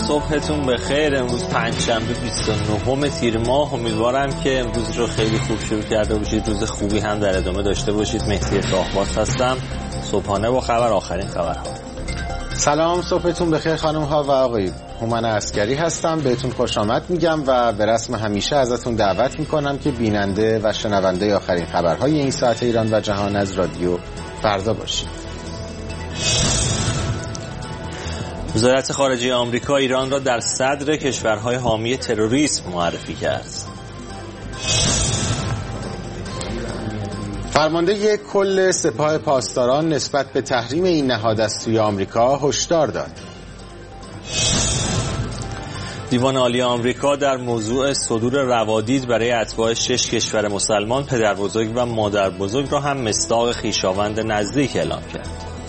صبحتون بخیر. امروز پنجشنبه 29 تیر ماه. امیدوارم که امروز رو خیلی خوب شروع کرده باشید، روز خوبی هم در ادامه داشته باشید. مهدی شاهباز هستم، صبحانه با خبر، آخرین خبرها. سلام، صبحتون بخیر خانم ها و آقایون. هومن عسکری هستم، بهتون خوش آمد میگم و به رسم همیشه ازتون دعوت میکنم که بیننده و شنونده آخرین خبرهای این ساعت ایران و جهان از رادیو فردا باشید. وزارت خارجه آمریکا ایران را در صدر کشورهای حامی تروریسم معرفی کرد. فرمانده کل سپاه پاسداران نسبت به تحریم این نهاد از سوی آمریکا هشدار داد. دیوان عالی آمریکا در موضوع صدور روادید برای اتباع 6 کشور مسلمان، پدربزرگ و مادربزرگ را هم مصداق خویشاوند نزدیک اعلام کرد.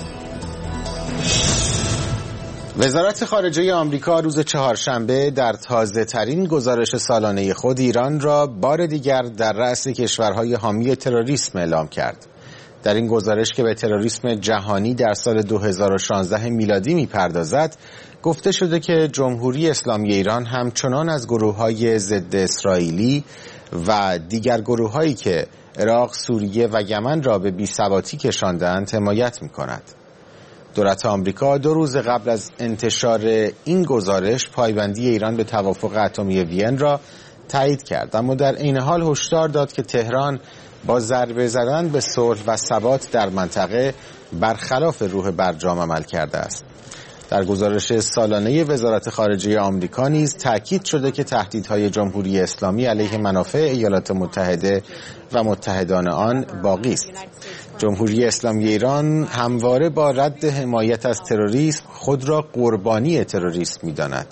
وزارت خارجه آمریکا روز چهارشنبه در تازه‌ترین گزارش سالانه خود ایران را بار دیگر در رأس کشورهای حامی تروریسم اعلام کرد. در این گزارش که به تروریسم جهانی در سال 2016 میلادی می‌پردازد، گفته شده که جمهوری اسلامی ایران همچنان از گروه‌های ضد اسرائیلی و دیگر گروه‌هایی که عراق، سوریه و یمن را به بی‌ثباتی کشاندند حمایت می‌کند. دولت آمریکا 2 روز قبل از انتشار این گزارش پایبندی ایران به توافق اتمی وین را تایید کرد، اما در این حال هشدار داد که تهران با ضربه زدن به صلح و ثبات در منطقه برخلاف روح برجام عمل کرده است. در گزارش سالانه وزارت خارجه آمریکا نیز تاکید شده که تهدیدهای جمهوری اسلامی علیه منافع ایالات متحده و متحدان آن باقی است. جمهوری اسلامی ایران همواره با رد حمایت از تروریسم خود را قربانی تروریسم می‌داند.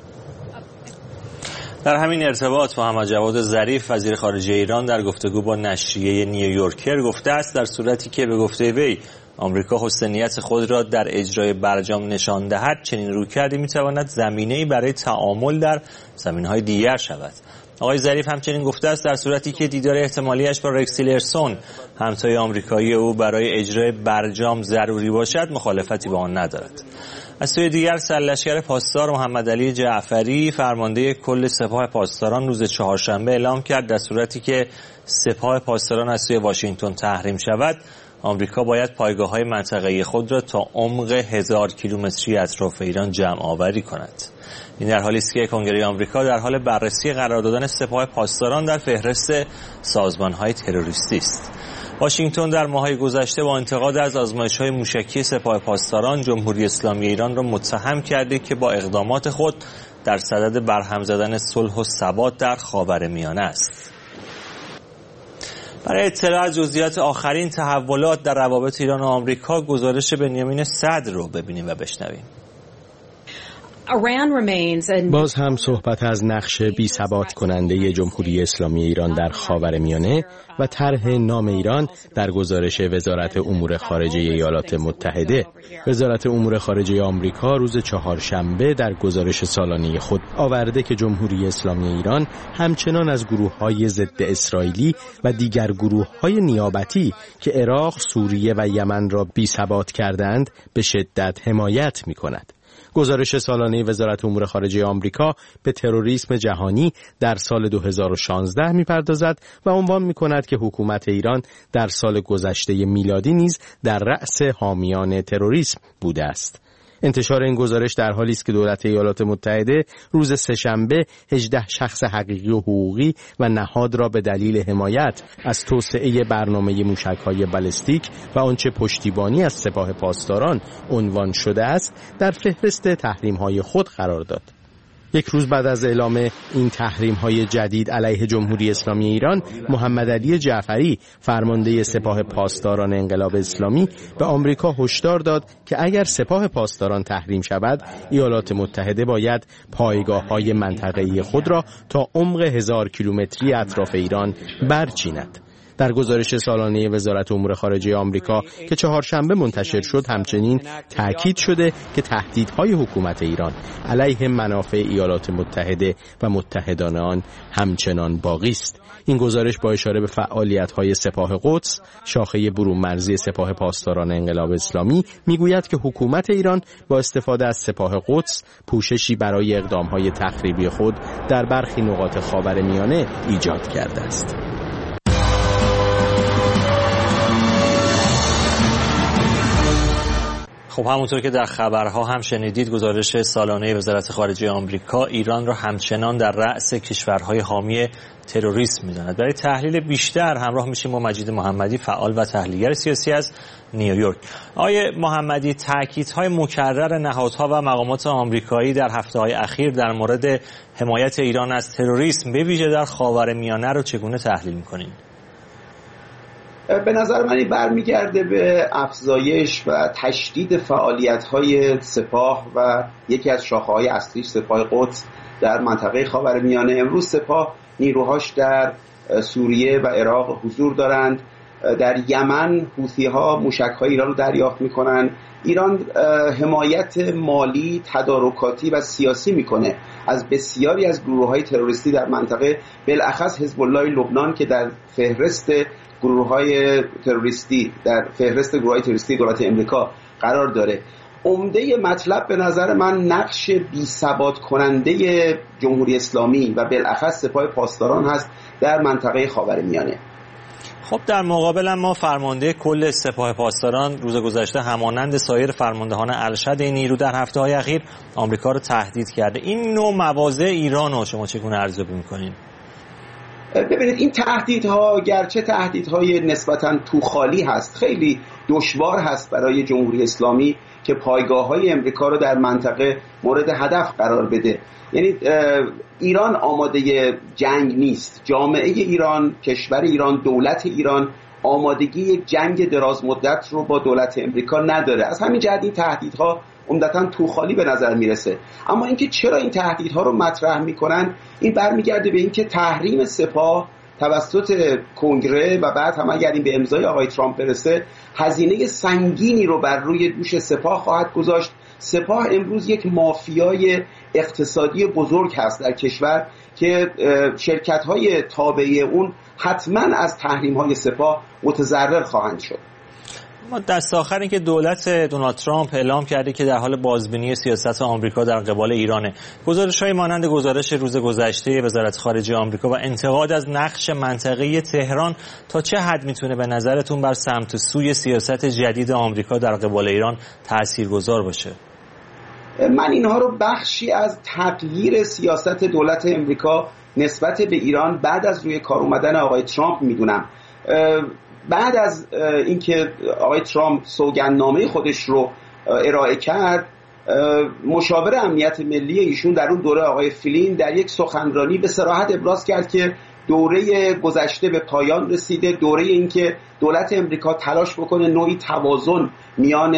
در همین ارتباط محمد جواد ظریف وزیر خارجه ایران در گفتگو با نشریه نیویورکر گفته است در صورتی که به گفته وی آمریکا حسن نیت خود را در اجرای برجام نشان دهد، چنین رویکردی می‌تواند زمینه‌ای برای تعامل در زمینه‌های دیگر شود. آقای ظریف همچنین گفته است در صورتی که دیدار احتمالیش با رکس تیلرسون همتای آمریکایی او برای اجرای برجام ضروری باشد، مخالفتی با آن ندارد. از سوی دیگر سرلشکر پاسدار محمد علی جعفری فرمانده کل سپاه پاسداران روز چهارشنبه اعلام کرد در صورتی که سپاه پاسداران از سوی واشنگتن تحریم شود، آمریکا باید پایگاه‌های منطقه‌ای خود را تا عمق 1000 کیلومتری اطراف ایران جمع آوری کند. این در حالی است که کنگره آمریکا در حال بررسی قرار دادن سپاه پاسداران در فهرست سازمان‌های تروریستی است. واشنگتن در ماه‌های گذشته با انتقاد از آزمایش‌های موشکی سپاه پاسداران جمهوری اسلامی ایران را متهم کرده که با اقدامات خود در صدد برهم زدن صلح و ثبات در خاورمیانه است. برای اطلاع از جزئیات آخرین تحولات در روابط ایران و آمریکا، گزارش بنیامین صدر رو ببینیم و بشنویم. باز هم صحبت از نقش بی‌ثبات کننده جمهوری اسلامی ایران در خاورمیانه و طرح نام ایران در گزارش وزارت امور خارجه ایالات متحده. وزارت امور خارجه آمریکا روز چهارشنبه در گزارش سالانه خود آورده که جمهوری اسلامی ایران همچنان از گروه‌های ضد اسرائیلی و دیگر گروه‌های نیابتی که عراق، سوریه و یمن را بی‌ثبات کردند به شدت حمایت می‌کند. گزارش سالانه وزارت امور خارجه آمریکا به تروریسم جهانی در سال 2016 می‌پردازد و عنوان می‌کند که حکومت ایران در سال گذشته میلادی نیز در رأس حامیان تروریسم بوده است. انتشار این گزارش در حالی است که دولت ایالات متحده روز سه‌شنبه 18 شخص حقیقی و حقوقی و نهاد را به دلیل حمایت از توسعه برنامه موشک‌های بالستیک و آنچه پشتیبانی از سپاه پاسداران عنوان شده است در فهرست تحریم‌های خود قرار داد. یک روز بعد از اعلام این تحریم‌های جدید علیه جمهوری اسلامی ایران، محمد علی جعفری فرمانده سپاه پاسداران انقلاب اسلامی به آمریکا هشدار داد که اگر سپاه پاسداران تحریم شود، ایالات متحده باید پایگاه‌های منطقه‌ای خود را تا عمق 1000 کیلومتری اطراف ایران برچیند. در گزارش سالانه وزارت امور خارجه آمریکا که چهارشنبه منتشر شد همچنین تأکید شده که تهدیدهای حکومت ایران علیه منافع ایالات متحده و متحدان آن همچنان باقی است. این گزارش با اشاره به فعالیت‌های سپاه قدس، شاخه برون مرزی سپاه پاسداران انقلاب اسلامی، میگوید که حکومت ایران با استفاده از سپاه قدس پوششی برای اقدام‌های تخریبی خود در برخی نقاط خاورمیانه ایجاد کرده است. خب همونطور که در خبرها هم شنیدید، گزارش سالانه وزارت خارجه آمریکا ایران را همچنان در رأس کشورهای حامی تروریسم می‌داند. برای تحلیل بیشتر همراه میشیم با مجید محمدی، فعال و تحلیلگر سیاسی از نیویورک. آقای محمدی، تاکیدهای مکرر نهادها و مقامات آمریکایی در هفته‌های اخیر در مورد حمایت ایران از تروریسم به ویژه در خاورمیانه رو چگونه تحلیل می‌کنید؟ به نظر من این برمیگرده به افزایش و تشدید فعالیت‌های سپاه و یکی از شاخه‌های اصلی سپاه قدس در منطقه خاورمیانه. امروز سپاه نیروهاش در سوریه و عراق حضور دارند. در یمن حوثی‌ها موشک‌های ایران رو دریافت می‌کنند. ایران حمایت مالی، تدارکاتی و سیاسی می‌کنه از بسیاری از گروه‌های تروریستی در منطقه، بالاخص حزب الله لبنان که در فهرست گروه‌های تروریستی دولت امریکا قرار داره. عمده مطلب به نظر من نقش بی‌ثبات کننده جمهوری اسلامی و بالاخص سپاه پاسداران هست در منطقه خاورمیانه. خب در مقابل ما فرمانده کل سپاه پاسداران روز گذشته همانند سایر فرماندهان ارشد این نیرو در هفته‌های اخیر آمریکا رو تهدید کرده. این نوع مواضع ایران رو شما چگونه ارزیابی می‌کنید؟ ببینید، این تهدیدها گرچه تهدیدهای نسبتاً توخالی هست، خیلی دشوار هست برای جمهوری اسلامی که پایگاه‌های امریکا رو در منطقه مورد هدف قرار بده. یعنی ایران آماده جنگ نیست. جامعه ایران، کشور ایران، دولت ایران آمادگی یک جنگ دراز مدت رو با دولت امریکا نداره. از همین جهت این تهدیدها عمدتاً توخالی به نظر میرسه. اما اینکه چرا این تهدیدها رو مطرح میکنن، این برمیگرده به اینکه تحریم سپاه توسط کنگره و بعد هم اگر این به امضای آقای ترامپ برسه، هزینه سنگینی رو بر روی دوش سپاه خواهد گذاشت. سپاه امروز یک مافیای اقتصادی بزرگ هست در کشور که شرکت‌های تابعه اون حتما از تحریم‌های سپاه متضرر خواهند شد. ما دست آخر این که دولت دونالد ترامپ اعلام کرده که در حال بازبینی سیاست آمریکا در قبال ایرانه. گزارش‌های مانند گزارش روز گذشته وزارت خارجه آمریکا و انتقاد از نقش منطقه‌ای تهران تا چه حد میتونه به نظرتون بر سمت سوی سیاست جدید آمریکا در قبال ایران تاثیرگذار باشه؟ من اینها رو بخشی از تغییر سیاست دولت امریکا نسبت به ایران بعد از روی کار اومدن آقای ترامپ میدونم. بعد از اینکه آقای ترامپ سوگندنامه خودش رو ارائه کرد، مشاور امنیت ملی ایشون در اون دوره آقای فلین در یک سخنرانی به صراحت ابراز کرد که دوره گذشته به پایان رسیده. دوره این که دولت امریکا تلاش بکنه نوعی توازن میان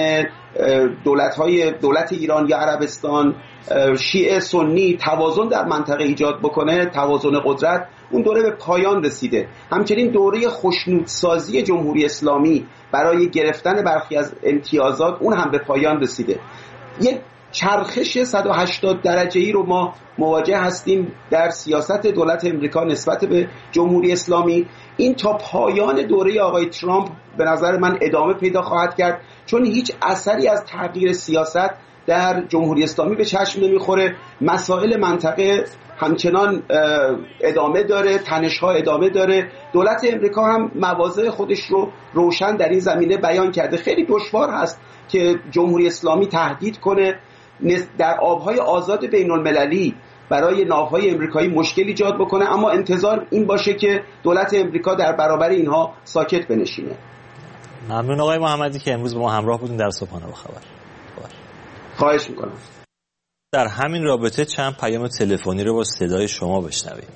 دولت ایران یا عربستان، شیعه سنی، توازن در منطقه ایجاد بکنه، توازن قدرت، اون دوره به پایان رسیده. همچنین دوره خوشنودسازی جمهوری اسلامی برای گرفتن برخی از امتیازات، اون هم به پایان رسیده. یک چرخش 180 درجه‌ای رو ما مواجه هستیم در سیاست دولت امریکا نسبت به جمهوری اسلامی. این تا پایان دوره آقای ترامپ به نظر من ادامه پیدا خواهد کرد، چون هیچ اثری از تغییر سیاست در جمهوری اسلامی به چشم نمیخوره. مسائل منطقه همچنان ادامه داره، تنش‌ها ادامه داره. دولت امریکا هم مواضع خودش رو روشن در این زمینه بیان کرده. خیلی دشوار هست که جمهوری اسلامی تهدید کنه در آبهای آزاد بین المللی برای ناوهای امریکایی مشکل ایجاد بکنه، اما انتظار این باشه که دولت امریکا در برابر اینها ساکت بنشینه. ممنون آقای محمدی که امروز با ما همراه بودین در صبحانه با خبر. خواهش میکنم. در همین رابطه چند پیام تلفنی رو با صدای شما بشنویم.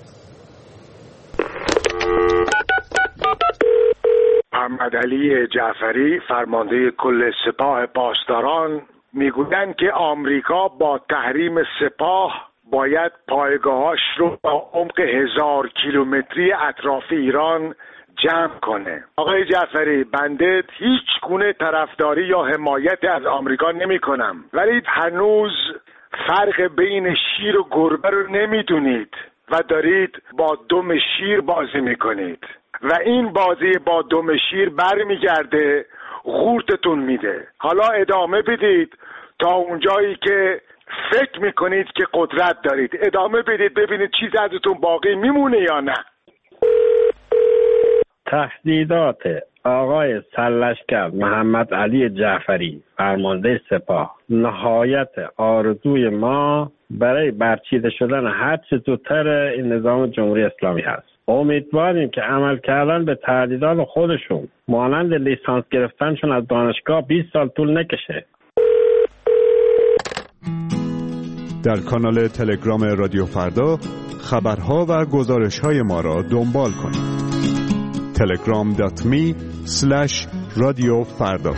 محمد علی جعفری، فرمانده کل سپاه پاسداران، میگویند که آمریکا با تحریم سپاه باید پایگاهاش رو با عمق 1000 کیلومتری اطراف ایران جمع کنه. آقای جعفری، بنده هیچ گونه طرفداری یا حمایت از آمریکا نمی کنم، ولی هنوز فرق بین شیر و گربه رو نمیدونید و دارید با دم شیر بازی میکنید و این بازی با دم شیر برمیگرده غورتتون میده. حالا ادامه بدید تا اونجایی که فکر میکنید که قدرت دارید، ادامه بدید ببینید چیز ازتون باقی میمونه یا نه. تهدیدات آقای سرلشکر محمد علی جعفری فرمانده سپاه نهایت آرزوی ما برای برچیده شدن هر چه زودتر این نظام جمهوری اسلامی هست. امیدواریم که عمل کردن به تهدیدات خودشون مانند لیسانس گرفتنشون از دانشگاه 20 سال طول نکشه. در کانال تلگرام رادیو فردا خبرها و گزارش‌های ما را دنبال کنید. telegram.me/رادیو فردا.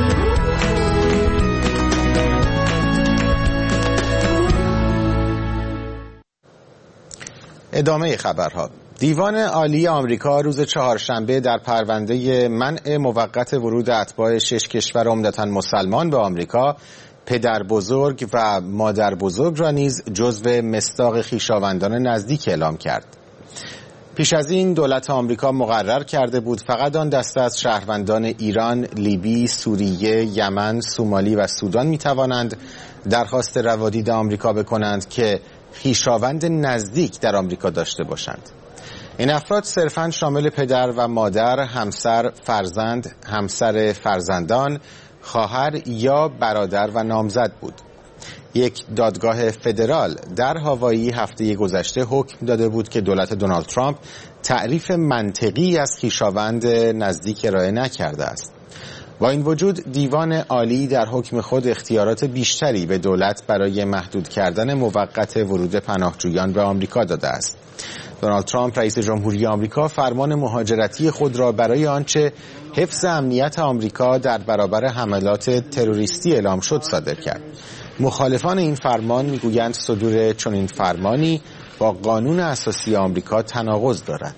ادامه خبرها. دیوان عالی آمریکا روز چهارشنبه در پرونده منع موقت ورود اتباع 6 کشور عمدتاً مسلمان به آمریکا پدر بزرگ و مادر بزرگ را نیز جزو مصداق خویشاوندان نزدیک اعلام کرد. پیش از این دولت آمریکا مقرر کرده بود فقط آن دسته از شهروندان ایران، لیبی، سوریه، یمن، سومالی و سودان می توانند درخواست روادید آمریکا بکنند که خویشاوند نزدیک در آمریکا داشته باشند. این افراد صرفاً شامل پدر و مادر، همسر، فرزند، همسر فرزندان، خواهر یا برادر و نامزد بود. یک دادگاه فدرال در هاوایی هفته گذشته حکم داده بود که دولت دونالد ترامپ تعریف منطقی از خویشاوند نزدیک ارائه نکرده است. با این وجود دیوان عالی در حکم خود اختیارات بیشتری به دولت برای محدود کردن موقت ورود پناهجویان به آمریکا داده است. دونالد ترامپ رئیس جمهوری آمریکا فرمان مهاجرتی خود را برای آنچه حفظ امنیت آمریکا در برابر حملات تروریستی اعلام شد صادر کرد. مخالفان این فرمان میگویند صدور چنین فرمانی با قانون اساسی آمریکا تناقض دارد.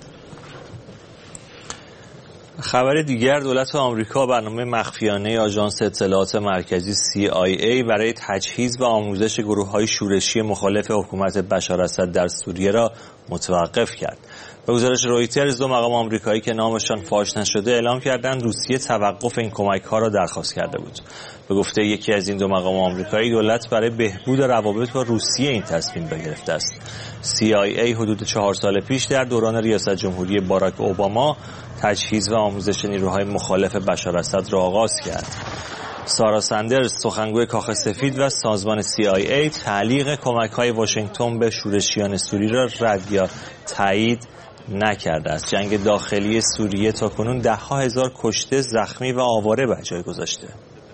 خبر دیگر، دولت آمریکا برنامه مخفیانه آژانس اطلاعات مرکزی CIA برای تجهیز و آموزش گروه‌های شورشی مخالف حکومت بشار اسد در سوریه را متوقف کرد. به گزارش رویترز، دو مقام آمریکایی که نامشان فاش نشده اعلام کردند روسیه توقف این کمک‌ها را درخواست کرده بود. به گفته یکی از این دو مقام آمریکایی، دولت برای بهبود روابط با روسیه این تصمیم را گرفته است. CIA حدود 4 سال پیش در دوران ریاست جمهوری باراک اوباما تجهیز و آموزش نیروهای مخالف بشار اسد را آغاز کرد. سارا سندرز، سخنگوی کاخ سفید و سازمان CIA، تعلیق کمک‌های واشنگتن به شورشیان سوری را رد یا تایید نکرده است. جنگ داخلی سوریه تاکنون ده‌ها هزار کشته، زخمی و آواره به جای گذاشته.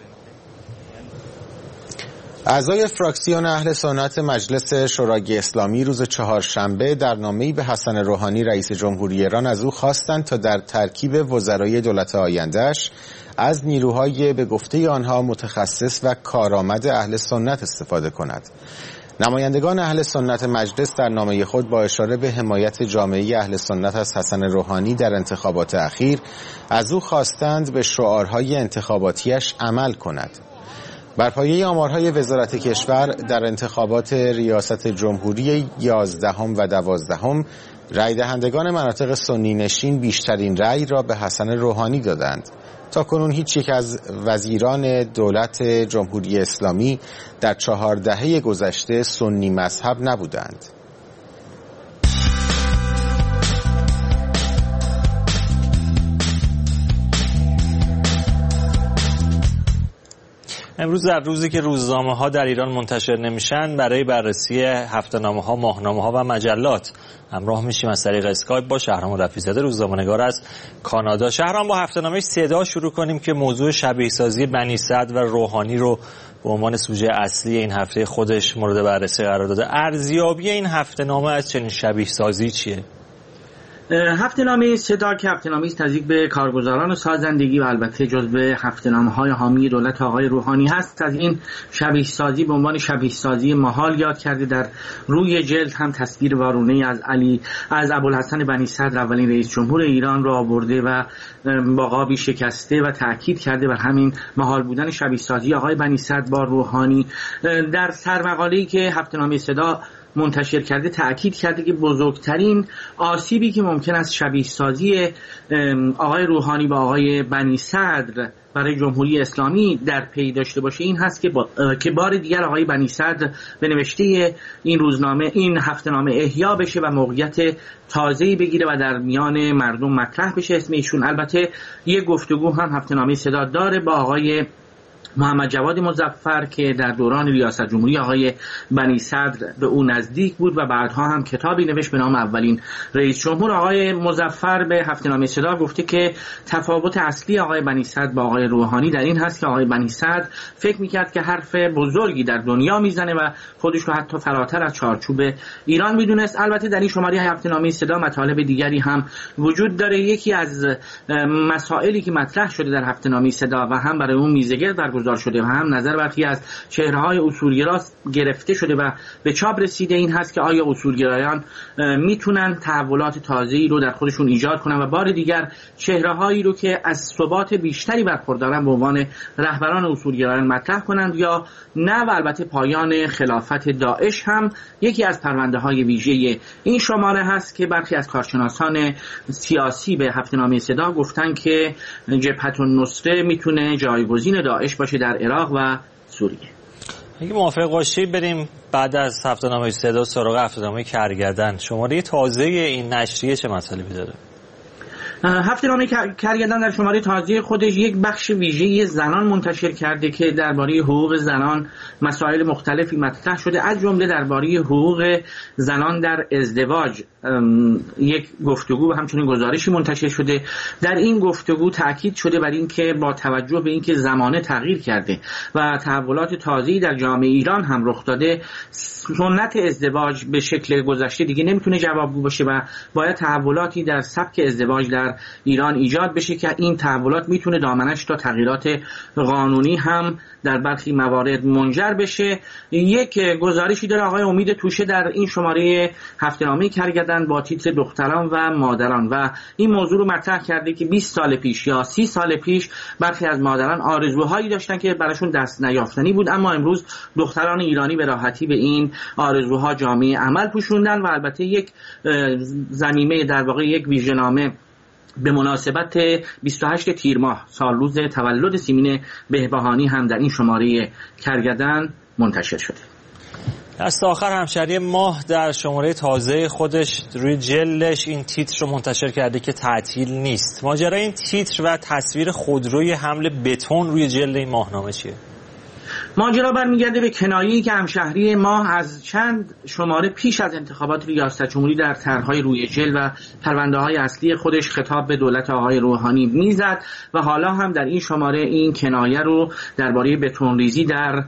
اعضای فراکسیون اهل سنت مجلس شورای اسلامی روز چهارشنبه در نامه‌ای به حسن روحانی رئیس جمهوری ایران از او خواستند تا در ترکیب وزرای دولت آینده‌اش از نیروهای به گفته آنها متخصص و کارآمد اهل سنت استفاده کند. نمایندگان اهل سنت مجلس در نامه خود با اشاره به حمایت جامعه اهل سنت از حسن روحانی در انتخابات اخیر از او خواستند به شعارهای انتخاباتیش عمل کند. بر پایه آمارهای وزارت کشور در انتخابات ریاست جمهوری 11 و 12 رای دهندگان مناطق سنی نشین بیشترین رای را به حسن روحانی دادند. تاکنون هیچ یک از وزیران دولت جمهوری اسلامی در 4 دهه گذشته سنی مذهب نبودند. امروز در روزی که روزنامه‌ها در ایران منتشر نمیشن، برای بررسی هفته‌نامه‌ها، ماهنامه‌ها و مجلات همراه میشیم از طریق اسکایپ با شهرام رفیع‌زاده، روزنامه‌نگار از کانادا. شهرام، با هفته‌نامه صدا شروع کنیم که موضوع شبیه‌سازی بنی سعد و روحانی رو به عنوان سوژه اصلی این هفته خودش مورد بررسی قرار داده. ارزیابی این هفته‌نامه از چنین شبیه‌سازی چیه؟ هفته‌نامه صدا که هفته‌نامه است نزدیک به کارگزاران سازندگی و البته جزو هفته‌نامه‌های حامی دولت آقای روحانی هست. از این شبیه سازی به عنوان شبیه سازی محال یاد کرده. در روی جلد هم تصویر وارونه از ابوالحسن بنی صدر اولین رئیس جمهور ایران را آورده و با قابی شکسته و تاکید کرده بر همین محال بودن شبیه سازی آقای بنی صدر با روحانی. در سرمقاله‌ای که هفته‌نامه صدا منتشر کرده تأکید کرده که بزرگترین آسیبی که ممکن است شبیه سازی آقای روحانی با آقای بنی صدر برای جمهوری اسلامی در پی داشته باشه این هست که بار دیگر آقای بنی صدر به نوشته این هفته‌نامه احیا بشه و موقعیت تازه‌ای بگیره و در میان مردم مطرح بشه اسم ایشون. البته یک گفتگو هم هفته‌نامه صدا داره با آقای محمد جواد مظفر که در دوران ریاست جمهوری آقای بنی صدر به او نزدیک بود و بعدها هم کتابی نوشت به نام اولین رئیس جمهور. آقای مظفر به هفته‌نامه صدا گفته که تفاوت اصلی آقای بنی صدر با آقای روحانی در این هست که آقای بنی صدر فکر میکرد که حرف بزرگی در دنیا میزنه و خودش رو حتی فراتر از چارچوب ایران میدونست. البته در این شماره هفته‌نامه صدا مطالب دیگری هم وجود داره. یکی از مسائلی که مطرح شده در هفته‌نامه صدا و هم برای اون میزگرد برگزار شده و هم نظر برخی از چهره‌های اصولگرا گرفته شده و به چاپ رسیده این هست که آیا اصولگرایان میتونن تحولات تازه‌ای رو در خودشون ایجاد کنن و بار دیگر چهره‌هایی رو که از ثبات بیشتری برخوردارن به عنوان رهبران اصولگرایان مطرح کنند یا نه. و البته پایان خلافت داعش هم یکی از پرونده‌های ویژه این شماره هست که برخی از کارشناسان سیاسی به هفته‌نامه صدا گفتن که جبهة النصره میتونه جایگزین داعش باشه در عراق و سوریه. اگه موافق باشی بریم بعد از هفته‌نامه صدا سراغ هفته‌نامه کرگدن. شماره تازه این نشریه چه مطالبی داره؟ هفته‌نامه کرگدن در شماره تازه خودش یک بخش ویژه زنان منتشر کرده که درباره حقوق زنان مسائل مختلفی مطرح شده، از جمله درباره حقوق زنان در ازدواج یک گفتگو و همچنین گزارشی منتشر شده. در این گفتگو تاکید شده بر اینکه با توجه به اینکه زمانه تغییر کرده و تحولات تازه‌ای در جامعه ایران هم رخ داده، سنت ازدواج به شکل گذشته دیگه نمیتونه جوابگو باشه و باید تحولاتی در سبک ازدواج در ایران ایجاد بشه که این تحولات میتونه دامنش تا تغییرات قانونی هم در برخی موارد منجر بشه. یک گزارشی داره آقای امید توشه در این شماره هفته‌نامه کرگدن با تیتر دختران و مادران و این موضوع رو مطرح کرده که 20 سال پیش یا 30 سال پیش برخی از مادران آرزوهایی داشتن که براشون دست نیافتنی بود، اما امروز دختران ایرانی به راحتی به این آرزوها جامعه عمل پوشوندن. و البته یک ضمیمه در واقع یک ویژه‌نامه به مناسبت 28 تیر ماه سال روز تولد سیمین بهبهانی هم در این شماره کرگدن منتشر شده. دست آخر همشهری ماه در شماره تازه خودش روی جلدش این تیتر رو منتشر کرده که تعطیل نیست. ماجرای این تیتر و تصویر خودروی حمل بتون روی جلد این ماهنامه چیه؟ ماجرا برمیگرده به کنایه‌ای که همشهری ما از چند شماره پیش از انتخابات ریاست جمهوری در طرح‌های روی جلد و پرونده‌های اصلی خودش خطاب به دولت آقای روحانی میزد و حالا هم در این شماره این کنایه رو درباره بتون‌ریزی در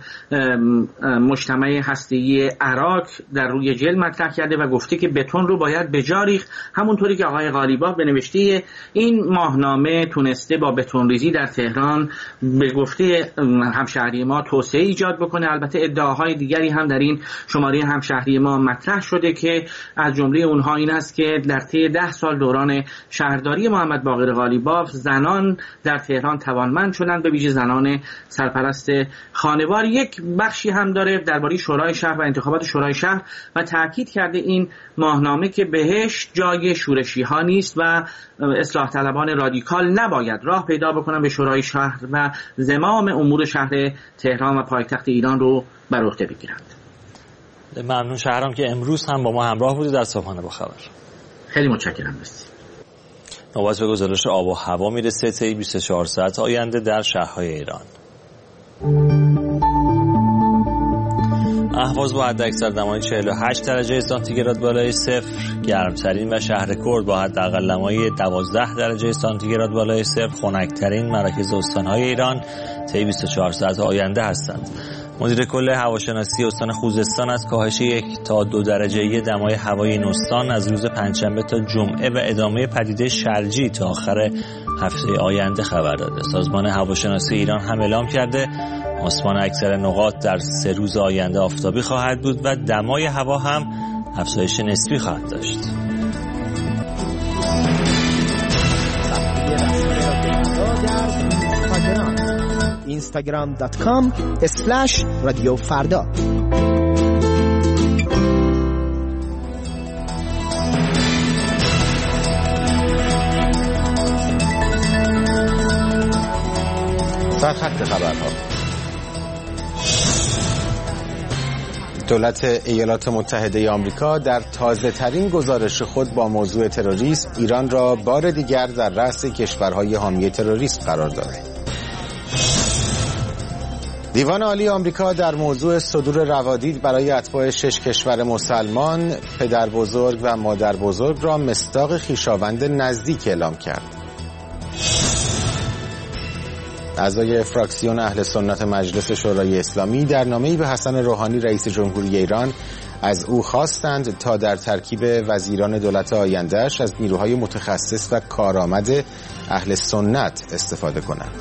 مجتمع هسته‌ای عراق در روی جلد مطرح کرده و گفته که بتون رو باید به جا ریخت، همونطوری که آقای قالیباف به نوشته این ماهنامه تونسته با بتون‌ریزی در تهران به گفته همشهری ما توسعه ایجاد بکنه. البته ادعاهای دیگری هم در این شماره همشهری ما مطرح شده که از جمله اونها این است که در طی 10 سال دوران شهرداری محمد باقر قالیباف زنان در تهران توانمند شدند، به ویژه زنان سرپرست خانوار. یک بخشی هم داره درباره شورای شهر و انتخابات شورای شهر و تاکید کرده این ماهنامه که بهش جای شورشی ها نیست و اصلاح طلبان رادیکال نباید راه پیدا بکنن به شورای شهر و زمام امور شهر تهران و پایتخت ایران رو بر عهده بگیرند. ممنون شهرام که امروز هم با ما همراه بودید در صبحانه با خبر. خیلی متشکرم. نوبت به گزارش آب و هوا میرسه. طی 24 ساعت آینده در شهرهای ایران اهواز با حداکثر دمای 48 درجه سانتیگراد بالای صفر، گرمترین و شهر کرد با حداقل دمای 12 درجه سانتیگراد بالای صفر، خنک‌ترین مراکز استان‌های ایران طی 24 ساعت آینده هستند. مدیر کل هواشناسی استان خوزستان از کاهش 1 تا 2 درجه دمای هوای این استان از روز پنجشنبه تا جمعه و ادامه پدیده شرجی تا آخر هفته آینده خبر داده. سازمان هواشناسی ایران هم اعلام کرده آسمان اکثر نقاط در 3 روز آینده آفتابی خواهد بود و دمای هوا هم افزایش نسبی خواهد داشت. instagram.com/رادیو فردا. سرخط خبرها. دولت ایالات متحده آمریکا در تازه ترین گزارش خود با موضوع تروریسم ایران را بار دیگر در رأس کشورهای حامی تروریسم قرار داد. دیوان عالی آمریکا در موضوع صدور روادید برای اتباع 6 کشور مسلمان پدر بزرگ و مادر بزرگ را مصداق خویشاوند نزدیک اعلام کرد. اعضای فراکسیون اهل سنت مجلس شورای اسلامی در نامه‌ای به حسن روحانی رئیس جمهوری ایران از او خواستند تا در ترکیب وزیران دولت آینده‌اش از نیروهای متخصص و کارآمد اهل سنت استفاده کنند.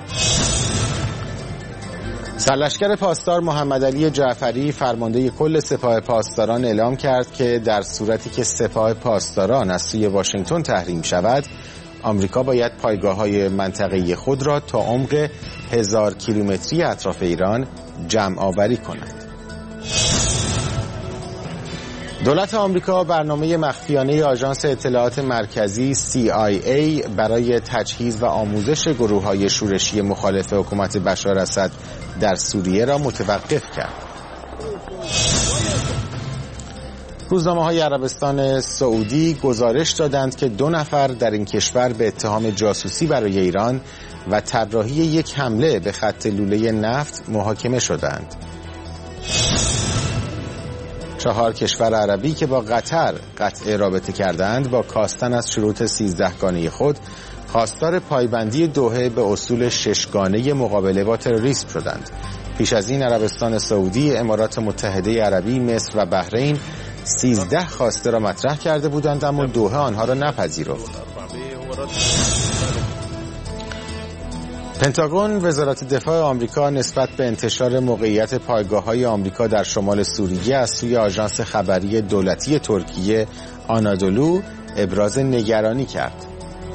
سرلشکر پاسدار محمد علی جعفری فرمانده کل سپاه پاسداران اعلام کرد که در صورتی که سپاه پاسداران از سوی واشنگتن تحریم شود، آمریکا باید پایگاه‌های منطقه‌ای خود را تا عمق 1000 کیلومتری اطراف ایران جمع آوری کند. دولت آمریکا برنامه مخفیانه آژانس اطلاعات مرکزی CIA برای تجهیز و آموزش گروه‌های شورشی مخالف حکومت بشار اسد در سوریه را متوقف کرد. روزنامه‌های عربستان سعودی گزارش دادند که 2 نفر در این کشور به اتهام جاسوسی برای ایران و طراحی یک حمله به خط لوله نفت محاکمه شدند. 4 کشور عربی که با قطر قطع رابطه کردند با کاستن از شروط 13 گانه خود خواستار پایبندی دوحه به اصول 6 گانه مقابله با تروریسم شدند. پیش از این عربستان سعودی، امارات متحده عربی، مصر و بحرین 13 خواسته را مطرح کرده بودند اما دوحه آنها را نپذیرفت. پنتاگون وزارت دفاع آمریکا نسبت به انتشار موقعیت پایگاه‌های آمریکا در شمال سوریه از سوی آژانس خبری دولتی ترکیه آنادولو ابراز نگرانی کرد.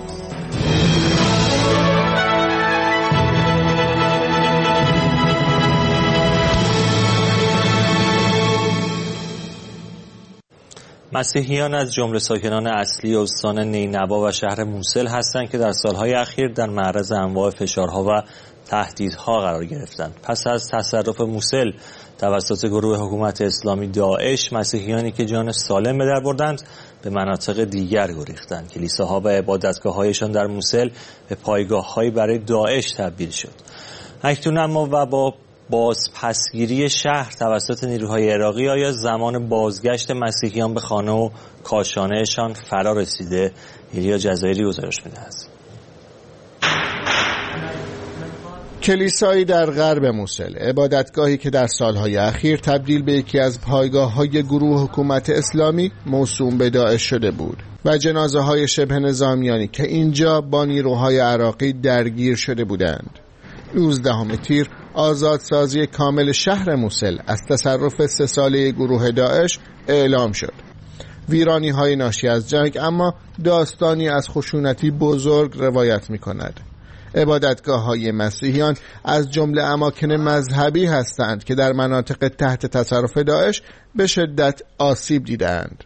مسیحیان از جمله ساکنان اصلی استان نینوا و شهر موسل هستند که در سالهای اخیر در معرض انواع فشارها و تهدیدها قرار گرفتند. پس از تصرف موسل توسط گروه حکومت اسلامی داعش، مسیحیانی که جان سالم به در بردند به مناطق دیگر گریختند. کلیساها و عبادتگاه‌هایشان در موسل به پایگاه‌هایی برای داعش تبدیل شد. اکنون اما و با بازپسگیری شهر توسط نیروهای عراقی، آیا زمان بازگشت مسیحیان به خانه و کاشانهشان فرا رسیده؟ ایلیا جزایری گزارش میده است. کلیسایی در غرب موسل، عبادتگاهی که در سالهای اخیر تبدیل به یکی از پایگاه‌های گروه حکومت اسلامی موسوم به داعش شده بود و جنازه‌های شبه نظامیانی که اینجا با نیروهای عراقی درگیر شده بودند. 19 تیر آزادسازی کامل شهر موسل از تصرف 3 ساله گروه داعش اعلام شد. ویرانی‌های ناشی از جنگ اما داستانی از خشونتی بزرگ روایت می‌کند. عبادتگاه‌های مسیحیان از جمله اماکن مذهبی هستند که در مناطق تحت تصرف داعش به شدت آسیب دیدند.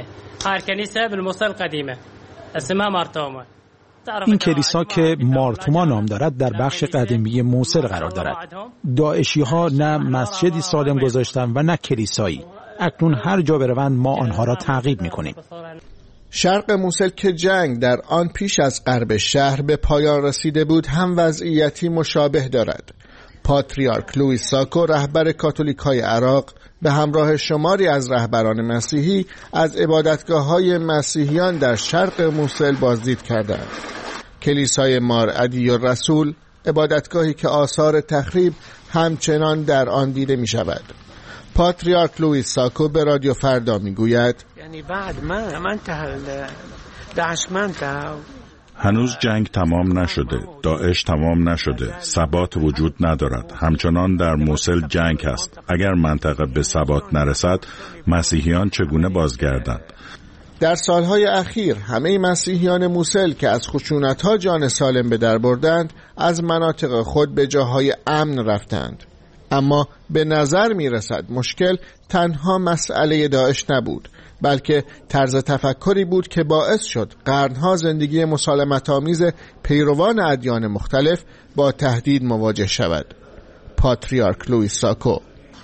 این کلیسا که مارتوما نام دارد در بخش قدیمی موسل قرار دارد. داعشی‌ها نه مسجدی سالم گذاشتند و نه کلیسایی. اکنون هر جا بروند ما آنها را تعقیب می‌کنیم. شرق موسل که جنگ در آن پیش از غرب شهر به پایان رسیده بود هم وضعیتی مشابه دارد. پاتریارک لوئیس ساکو، رهبر کاتولیک‌های عراق، به همراه شماری از رهبران مسیحی از عبادتگاه‌های مسیحیان در شرق موسل بازدید کردند. کلیسای مار عدی الرسول، عبادتگاهی که آثار تخریب همچنان در آن دیده می شود. پاتریارک لوئیس ساکو به رادیو فردا می گوید هنوز جنگ تمام نشده، داعش تمام نشده، ثبات وجود ندارد. همچنان در موصل جنگ است. اگر منطقه به ثبات نرسد، مسیحیان چگونه بازگردند؟ در سالهای اخیر همه مسیحیان موصل که از خشونت‌ها جان سالم به در بردند از مناطق خود به جاهای امن رفتند. اما به نظر می رسد مشکل تنها مسئله داعش نبود، بلکه طرز تفکری بود که باعث شد قرنها زندگی مسالمت‌آمیز پیروان ادیان مختلف با تهدید مواجه شود. پاتریارک لوئیس ساکو: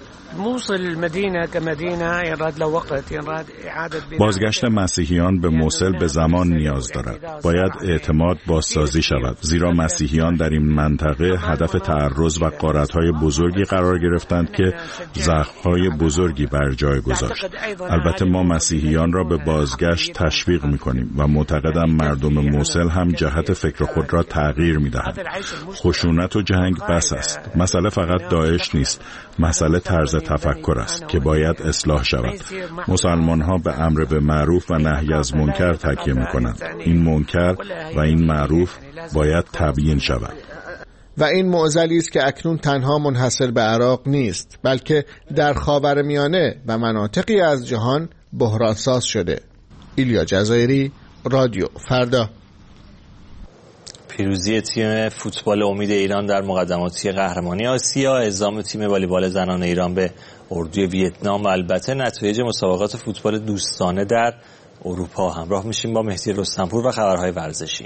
بازگشت مسیحیان به موصل به زمان نیاز دارد. باید اعتماد بازسازی شود، زیرا مسیحیان در این منطقه هدف تعرض و غارت‌های بزرگی قرار گرفتند که زخم‌های بزرگی بر جای گذاشت. البته ما مسیحیان را به بازگشت تشویق می‌کنیم و معتقدم مردم موصل هم جهت فکر خود را تغییر می‌دهند. خشونت و جنگ بس است. مسئله فقط داعش نیست، مسئله طرز تفکر است که باید اصلاح شود. مسلمان ها به امر به معروف و نهی از منکر تکیه می‌کنند. این منکر و این معروف باید تبیین شود. و این معضلی است که اکنون تنها منحصر به عراق نیست، بلکه در خاورمیانه و مناطقی از جهان بحرانساز شده. ایلیا جزایری، رادیو فردا. پیروزی تیم فوتبال امید ایران در مقدماتی قهرمانی آسیا، اعزام تیم والیبال زنان ایران به اردوی ویتنام و البته نتایج مسابقات فوتبال دوستانه در اروپا. همراه میشیم با مهدی رستمپور و خبرهای ورزشی.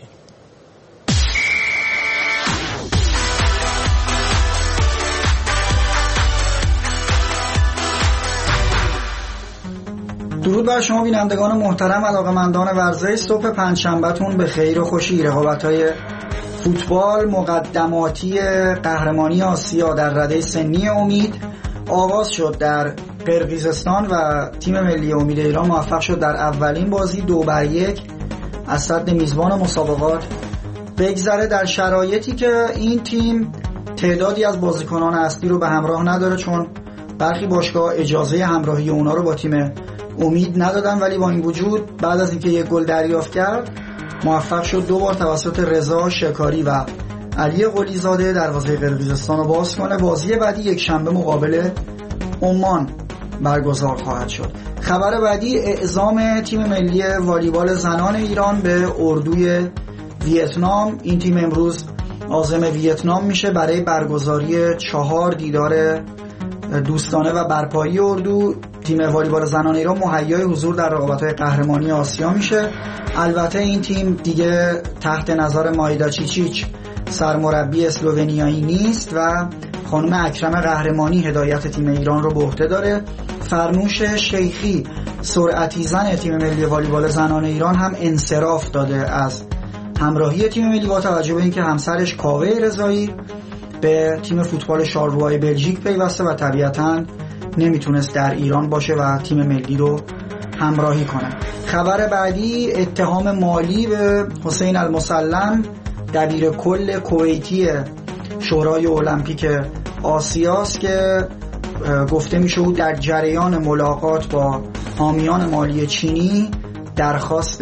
درود بر شما بینندگان محترم، علاقه‌مندان ورزش. صبح پنجشنبهتون به خیر و خوشی. رقابت‌های فوتبال مقدماتی قهرمانی آسیا در رده سنی امید آغاز شد در قرقیزستان و تیم ملی امید ایران موفق شد در اولین بازی 2-1 از صد میزبان مسابقات بگذره، در شرایطی که این تیم تعدادی از بازیکنان اصلی رو به همراه نداره، چون برخی باشگاه اجازه همراهی اونا رو با تیم امید ندادن. ولی با این وجود بعد از اینکه یک گل دریافت کرد موفق شد 2 بار توسط رضا شکاری و علی قلیزاده دروازه قرقیزستان رو باز کنه. بازی بعدی یک شنبه مقابل عمان برگزار خواهد شد. خبر بعدی اعزام تیم ملی والیبال زنان ایران به اردوی ویتنام. این تیم امروز عازم ویتنام میشه برای برگزاری 4 دیدار دوستانه و برپایی اردو. تیم والیبال زنان ایران مهیای حضور در رقابت‌های قهرمانی آسیا میشه. البته این تیم دیگه تحت نظر مایدا چیچیچ سرمربی اسلوونیایی نیست و خانم اکرم قهرمانی هدایت تیم ایران رو به عهده داره. فرنوش شیخی سرعتی زن تیم ملی والیبال زنان ایران هم انصراف داده از همراهی تیم ملی با توجه به اینکه همسرش کاوه رضایی به تیم فوتبال شارلروای بلژیک پیوسته و طبیعتاً نمیتونست در ایران باشه و تیم ملی رو همراهی کنه. خبر بعدی اتهام مالی به حسین المسلم دبیر کل کویتی شورای المپیک آسیاست که گفته میشه او در جریان ملاقات با حامیان مالی چینی درخواست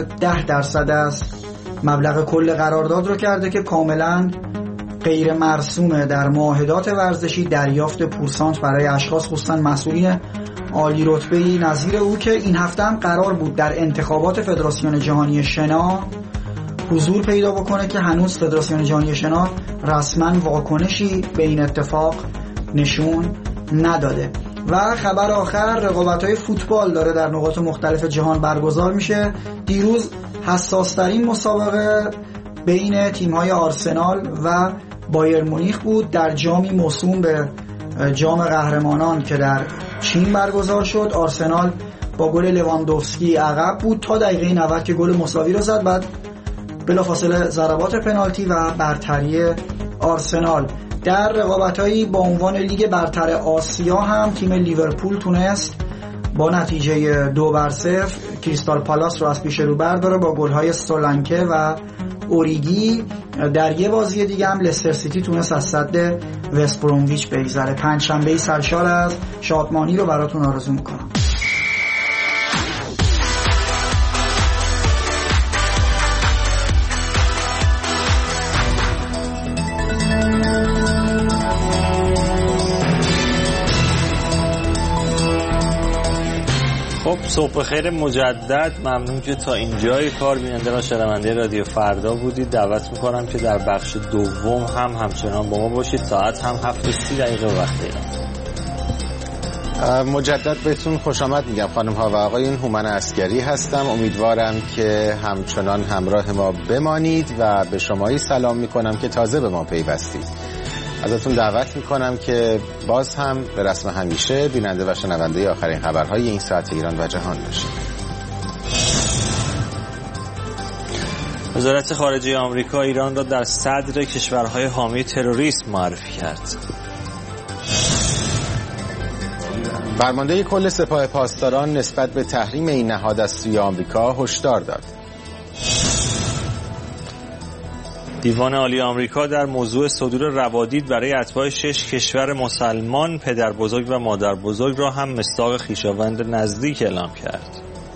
10% از مبلغ کل قرارداد رو کرده که کاملا غیر مرسومه در معاهدات ورزشی دریافت پورسانت برای اشخاص خصوصا مسئولین عالی رتبه‌ای نظیر او که این هفته هم قرار بود در انتخابات فدراسیون جهانی شنا حضور پیدا بکنه که هنوز فدراسیون جهانی شنا رسما واکنشی به این اتفاق نشون نداده. و خبر آخر، رقابت‌های فوتبال داره در نقاط مختلف جهان برگزار میشه. دیروز حساس‌ترین مسابقه بین تیم‌های آرسنال و بایر مونیخ بود در جامی موسوم به جام قهرمانان که در چین برگزار شد. آرسنال با گل لواندوفسکی عقب بود تا دقیقه 90 که گل مساوی رو زد، بعد بلافاصله ضربات پنالتی و برتری آرسنال. در رقابت‌هایی با عنوان لیگ برتر آسیا هم تیم لیورپول تونست با نتیجه 2-0 کریستال پالاس رو از پیش رو برداره با گل‌های سولانکه و اوریگی. در یه بازی دیگه هم لستر سیتی تونست از صد وست برومویچ بگذره. پنجشنبه سرشار از شادمانی رو براتون آرزو میکنم. خب صبح خیر مجدد. ممنون که تا اینجای کار بیننده و شنونده رادیو فردا بودید. دعوت میکنم که در بخش دوم همچنان با ما باشید. ساعت هم 7:30 وقت ایران. مجدد بهتون خوش آمد میگم خانم ها و آقایون. هومن عسگری هستم. امیدوارم که همچنان همراه ما بمانید و به شمایی سلام میکنم که تازه به ما پیوستید. ازتون دعوت میکنم که باز هم به رسم همیشه بیننده و شنونده آخرین خبرهای این ساعت ایران و جهان باشید. وزارت خارجه آمریکا ایران را در صدر کشورهای حامی تروریسم معرفی کرد. فرمانده کل سپاه پاسداران نسبت به تحریم این نهاد از سوی آمریکا هشدار داد. دیوان عالی آمریکا در موضوع صدور روادید برای اتباع 6 کشور مسلمان پدر بزرگ و مادر بزرگ را هم مصداق خویشاوند نزدیک اعلام کرد.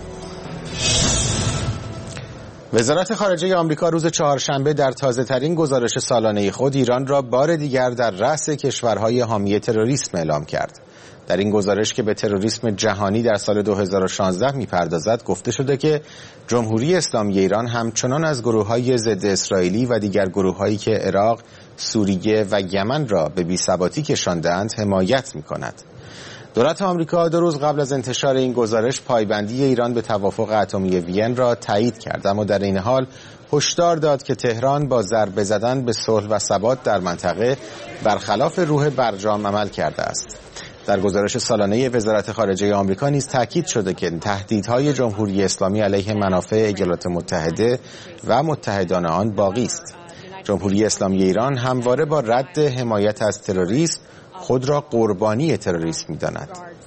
وزارت خارجه آمریکا روز چهارشنبه در تازه‌ترین گزارش سالانه خود ایران را بار دیگر در رأس کشورهای حامی تروریسم اعلام کرد. در این گزارش که به تروریسم جهانی در سال 2016 می‌پردازد گفته شده که جمهوری اسلامی ایران همچنان از گروه‌های ضد اسرائیلی و دیگر گروه‌هایی که عراق، سوریه و یمن را به بی‌ثباتی کشانده‌اند حمایت می‌کند. دولت آمریکا 2 روز قبل از انتشار این گزارش پایبندی ایران به توافق اتمی وین را تایید کرد، اما در این حال هشدار داد که تهران با ضربه زدن به صلح و ثبات در منطقه برخلاف روح برجام عمل کرده است. در گزارش سالانه وزارت خارجه آمریکا نیز تاکید شده که تهدیدهای جمهوری اسلامی علیه منافع ایالات متحده و متحدان آن باقی است. جمهوری اسلامی ایران همواره با رد حمایت از تروریسم خود را قربانی تروریسم می‌داند.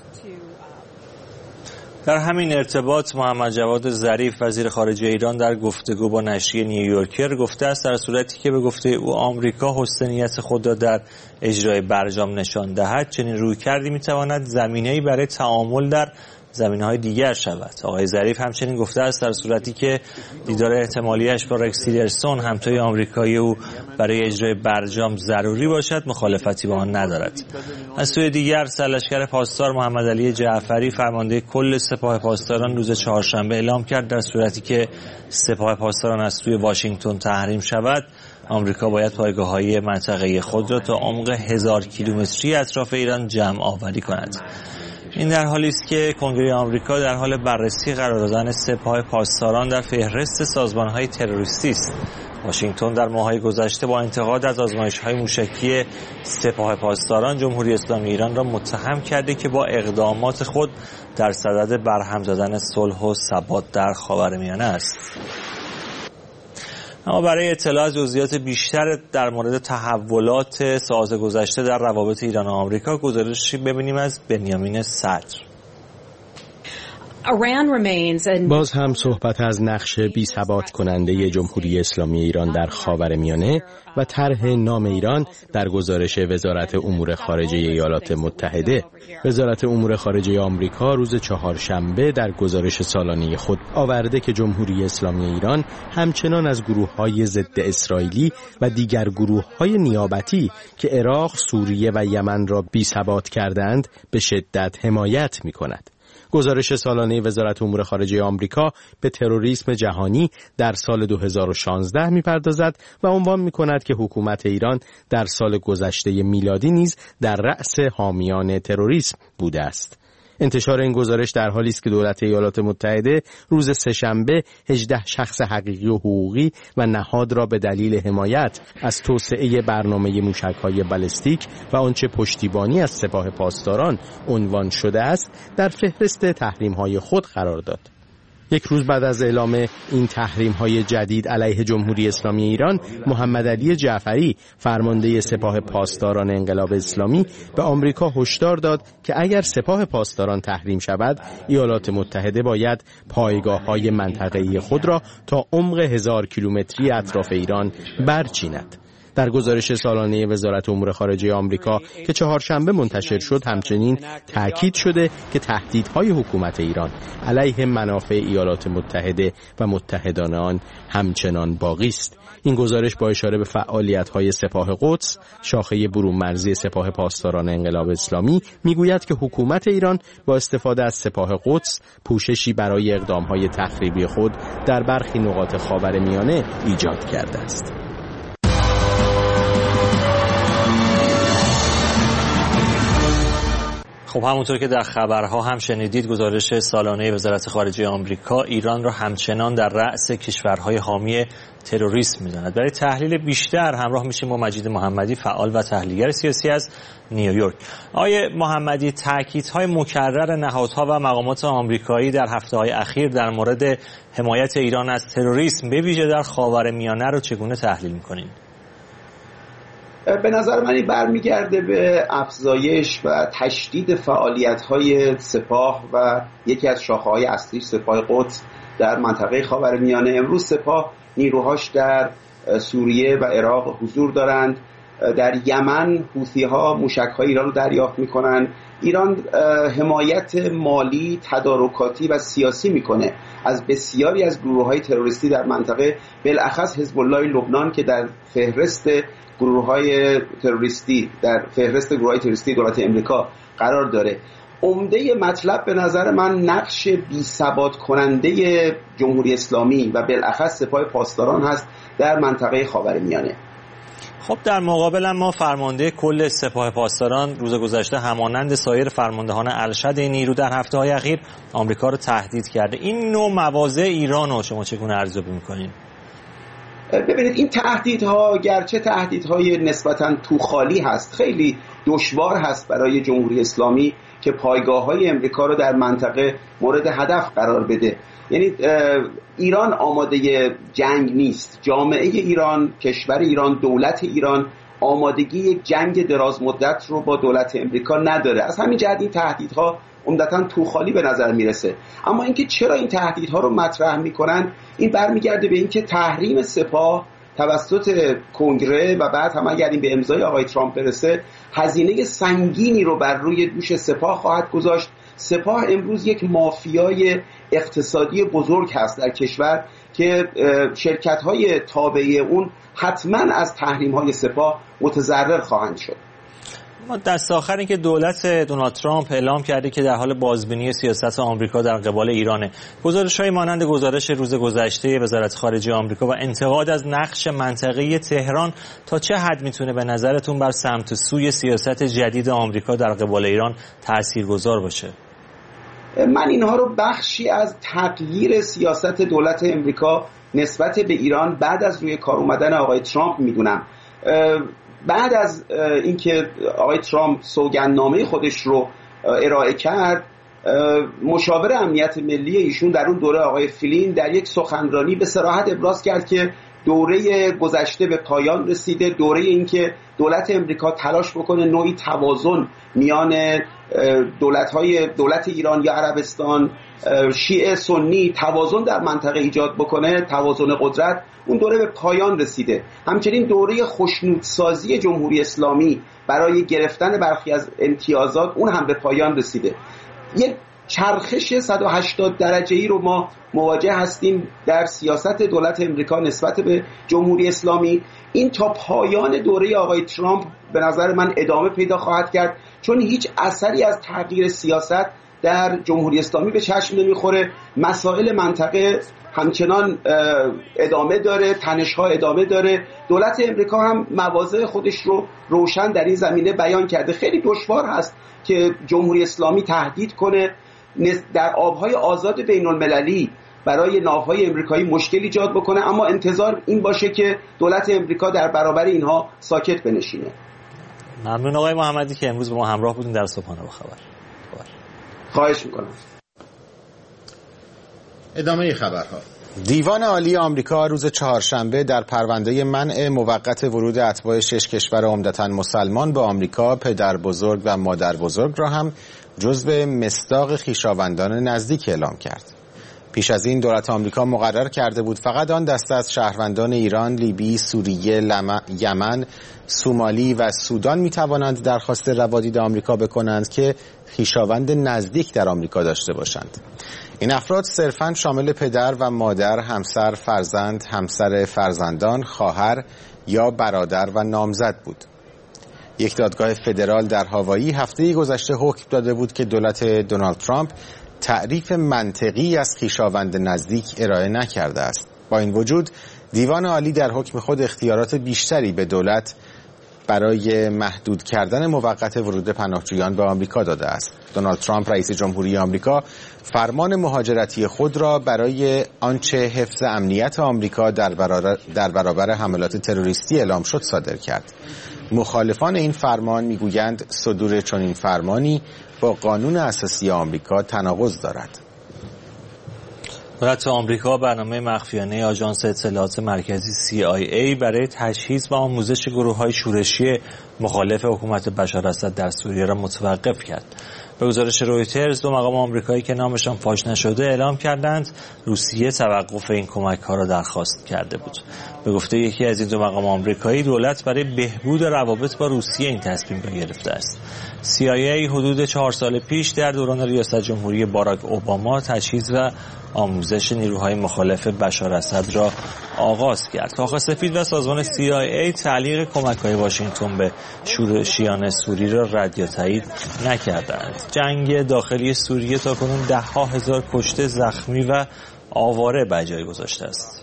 در همین ارتباط محمد جواد ظریف وزیر خارجه ایران در گفتگو با نشریه نیویورکر گفته است در صورتی که به گفته او آمریکا حسن نیت خود را در اجرای برجام نشان دهد، چنین رویکردی می‌تواند زمینه‌ای برای تعامل در زمینه‌های دیگر شود. آقای ظریف همچنین گفته است در صورتی که دیدار احتمالیش با رکس تیلرسون همتای آمریکایی او برای اجرای برجام ضروری باشد، مخالفتی با آن ندارد. از سوی دیگر سرلشکر پاسدار محمد علی جعفری فرمانده کل سپاه پاسداران روز چهارشنبه اعلام کرد در صورتی که سپاه پاسداران از سوی واشنگتن تحریم شود، آمریکا باید پایگاه‌های منطقه‌ای خود را تا عمق 1000 کیلومتری اطراف ایران جمع آوری کند. این در حالی است که کنگره آمریکا در حال بررسی قرار دادن سپاه پاسداران در فهرست سازمان‌های تروریستی است. واشنگتن در ماه‌های گذشته با انتقاد از آزمایش‌های موشکی سپاه پاسداران جمهوری اسلامی ایران را متهم کرده که با اقدامات خود در صدد برهم زدن صلح و ثبات در خاورمیانه است. اما برای اطلاع از جزئیات بیشتر در مورد تحولات ساعات گذشته در روابط ایران و آمریکا گزارشی ببینیم از بنیامین صدر. باز هم صحبت از نقش بی‌ثبات کننده جمهوری اسلامی ایران در خاورمیانه و طرح نام ایران در گزارش وزارت امور خارجه ایالات متحده. وزارت امور خارجه آمریکا روز چهارشنبه در گزارش سالانه خود آورده که جمهوری اسلامی ایران همچنان از گروه‌های ضد اسرائیلی و دیگر گروه‌های نیابتی که عراق، سوریه و یمن را بی‌ثبات کردند به شدت حمایت می‌کند. گزارش سالانه وزارت امور خارجه آمریکا به تروریسم جهانی در سال 2016 می‌پردازد و عنوان می‌کند که حکومت ایران در سال گذشته میلادی نیز در رأس حامیان تروریسم بوده است. انتشار این گزارش در حالی است که دولت ایالات متحده روز سه‌شنبه 18 شخص حقیقی و حقوقی و نهاد را به دلیل حمایت از توسعه برنامه موشک‌های بالستیک و آنچه پشتیبانی از سپاه پاسداران عنوان شده است در فهرست تحریم‌های خود قرار داد. یک روز بعد از اعلام این تحریم‌های جدید علیه جمهوری اسلامی ایران، محمد علی جعفری فرمانده سپاه پاسداران انقلاب اسلامی به آمریکا هشدار داد که اگر سپاه پاسداران تحریم شود، ایالات متحده باید پایگاه‌های منطقه‌ای خود را تا عمق 1000 کیلومتری اطراف ایران برچیند. در گزارش سالانه وزارت امور خارجه آمریکا که چهارشنبه منتشر شد، همچنین تأکید شده که تهدیدهای حکومت ایران علیه منافع ایالات متحده و متحدان آن همچنان باقی است. این گزارش با اشاره به فعالیت‌های سپاه قدس، شاخه برون مرزی سپاه پاسداران انقلاب اسلامی، میگوید که حکومت ایران با استفاده از سپاه قدس پوششی برای اقدام‌های تخریبی خود در برخی نقاط خاورمیانه ایجاد کرده است. خب همونطور که در خبرها هم شنیدید، گزارش سالانه وزارت خارجه آمریکا ایران را همچنان در رأس کشورهای حامی تروریسم می‌داند. برای تحلیل بیشتر همراه میشیم با مجید محمدی، فعال و تحلیلگر سیاسی از نیویورک. آقای محمدی، تاکیدهای مکرر نهادها و مقامات آمریکایی در هفته‌های اخیر در مورد حمایت ایران از تروریسم به ویژه در خاورمیانه رو چگونه تحلیل می‌کنید؟ به نظر من این برمیگرده به افزایش و تشدید فعالیت‌های سپاه و یکی از شاخه‌های اصلی سپاه قدس در منطقه خاورمیانه. امروز سپاه نیروهاش در سوریه و عراق حضور دارند. در یمن حوثی‌ها موشک‌های ایران رو دریافت می‌کنند. ایران حمایت مالی، تدارکاتی و سیاسی می‌کنه از بسیاری از گروه‌های تروریستی در منطقه، بالاخص حزب الله لبنان که در فهرست گروه‌های تروریستی دولت امریکا قرار داره. عمده مطلب به نظر من نقش بی‌ثبات کننده جمهوری اسلامی و بالاخص سپاه پاسداران هست در منطقه خاورمیانه. خب در مقابل ما فرمانده کل سپاه پاسداران روز گذشته همانند سایر فرماندهان ارشد این نیرو در هفته‌های اخیر آمریکا رو تهدید کرده. این نوع مواضع ایران رو شما چگونه ارزیابی می‌کنید؟ ببینید، این تهدیدها گرچه تهدیدهای نسبتاً توخالی هست، خیلی دشوار هست برای جمهوری اسلامی که پایگاه‌های امریکا رو در منطقه مورد هدف قرار بده. یعنی ایران آماده جنگ نیست. جامعه ایران، کشور ایران، دولت ایران آمادگی یک جنگ دراز مدت رو با دولت امریکا نداره. از همین جهت این تهدیدها عمدتاً توخالی به نظر میرسه. اما اینکه چرا این تهدیدها رو مطرح میکنن، این برمیگرده به اینکه تحریم سپاه توسط کنگره و بعد هم اگر این به امضای آقای ترامپ برسه، هزینه سنگینی رو بر روی دوش سپاه خواهد گذاشت. سپاه امروز یک مافیای اقتصادی بزرگ هست در کشور که شرکت‌های تابعه اون حتما از تحریم‌های سپاه متضرر خواهند شد. ما دست آخر این که دولت دونالد ترامپ اعلام کرده که در حال بازبینی سیاست آمریکا در قبال ایرانه. گزارش‌های مانند گزارش روز گذشته وزارت خارجه آمریکا و انتقاد از نقش منطقه‌ای تهران تا چه حد میتونه به نظرتون بر سمت و سوی سیاست جدید آمریکا در قبال ایران تاثیرگذار باشه؟ من اینها رو بخشی از تغییر سیاست دولت امریکا نسبت به ایران بعد از روی کار اومدن آقای ترامپ میدونم. بعد از اینکه آقای ترامپ سوگندنامه خودش رو ارائه کرد، مشاور امنیت ملی ایشون در اون دوره آقای فلین در یک سخنرانی به صراحت ابراز کرد که دوره گذشته به پایان رسیده. دوره این که دولت امریکا تلاش بکنه نوعی توازن میان دولت ایران یا عربستان، شیعه سنی، توازن در منطقه ایجاد بکنه، توازن قدرت، اون دوره به پایان رسیده. همچنین دوره خوشنودسازی جمهوری اسلامی برای گرفتن برخی از امتیازات، اون هم به پایان رسیده. یک چرخش 180 درجه‌ای رو ما مواجه هستیم در سیاست دولت امریکا نسبت به جمهوری اسلامی. این تا پایان دوره آقای ترامپ به نظر من ادامه پیدا خواهد کرد، چون هیچ اثری از تغییر سیاست در جمهوری اسلامی به چشم نمیخوره. مسائل منطقه همچنان ادامه داره، تنش‌ها ادامه داره. دولت امریکا هم مواضع خودش رو روشن در این زمینه بیان کرده. خیلی دشوار هست که جمهوری اسلامی تهدید کنه در آبهای آزاد بین المللی برای ناوهای امریکایی مشکل ایجاد بکنه، اما انتظار این باشه که دولت امریکا در برابر اینها ساکت بنشینه. ممنون آقای محمدی که امروز با ما همراه بودین در صبحانه با خبر. خواهش میکنم. ادامه خبرها. دیوان عالی آمریکا روز چهارشنبه در پرونده منع موقت ورود اتباع 6 کشور عمدتاً مسلمان به آمریکا پدر بزرگ و مادر بزرگ را هم جزو مصداق خویشاوندان نزدیک اعلام کرد. پیش از این دولت آمریکا مقرر کرده بود فقط آن دسته از شهروندان ایران، لیبی، سوریه، یمن، سومالی و سودان می توانند درخواست روادید آمریکا بکنند که خویشاوند نزدیک در آمریکا داشته باشند. این افراد صرفاً شامل پدر و مادر، همسر، فرزند، همسر فرزندان، خواهر یا برادر و نامزد بود. یک دادگاه فدرال در هاوایی هفته گذشته حکم داده بود که دولت دونالد ترامپ تعریف منطقی از خویشاوند نزدیک ارائه نکرده است. با این وجود دیوان عالی در حکم خود اختیارات بیشتری به دولت برای محدود کردن موقت ورود پناهجویان به آمریکا داده است. دونالد ترامپ رئیس جمهوری آمریکا فرمان مهاجرتی خود را برای آنچه حفظ امنیت آمریکا در برابر حملات تروریستی اعلام شد صادر کرد. مخالفان این فرمان میگویند صدور چنین فرمانی با قانون اساسی آمریکا تناقض دارد. دولت آمریکا برنامه مخفیانه آژانس اطلاعات مرکزی CIA برای تجهیز و آموزش گروه‌های شورشی مخالف حکومت بشار اسد در سوریه را متوقف کرد. به گزارش رویترز، دو مقام آمریکایی که نامشان فاش نشده اعلام کردند روسیه توقف این کمک‌ها را درخواست کرده بود. به گفته یکی از این دو مقام آمریکایی، دولت برای بهبود روابط با روسیه این تصمیم را گرفته است. CIA حدود 4 سال پیش در دوران ریاست جمهوری باراک اوباما تجهیز و آموزش نیروهای مخالف بشار اسد را آغاز کرد. کاخ سفید و سازمان CIA تعلیق کمک‌های واشنگتن به شورشیان سوری را رد یا تایید نکردند. جنگ داخلی سوریه تاکنون 10,000 کشته، زخمی و آواره به جای گذاشته است.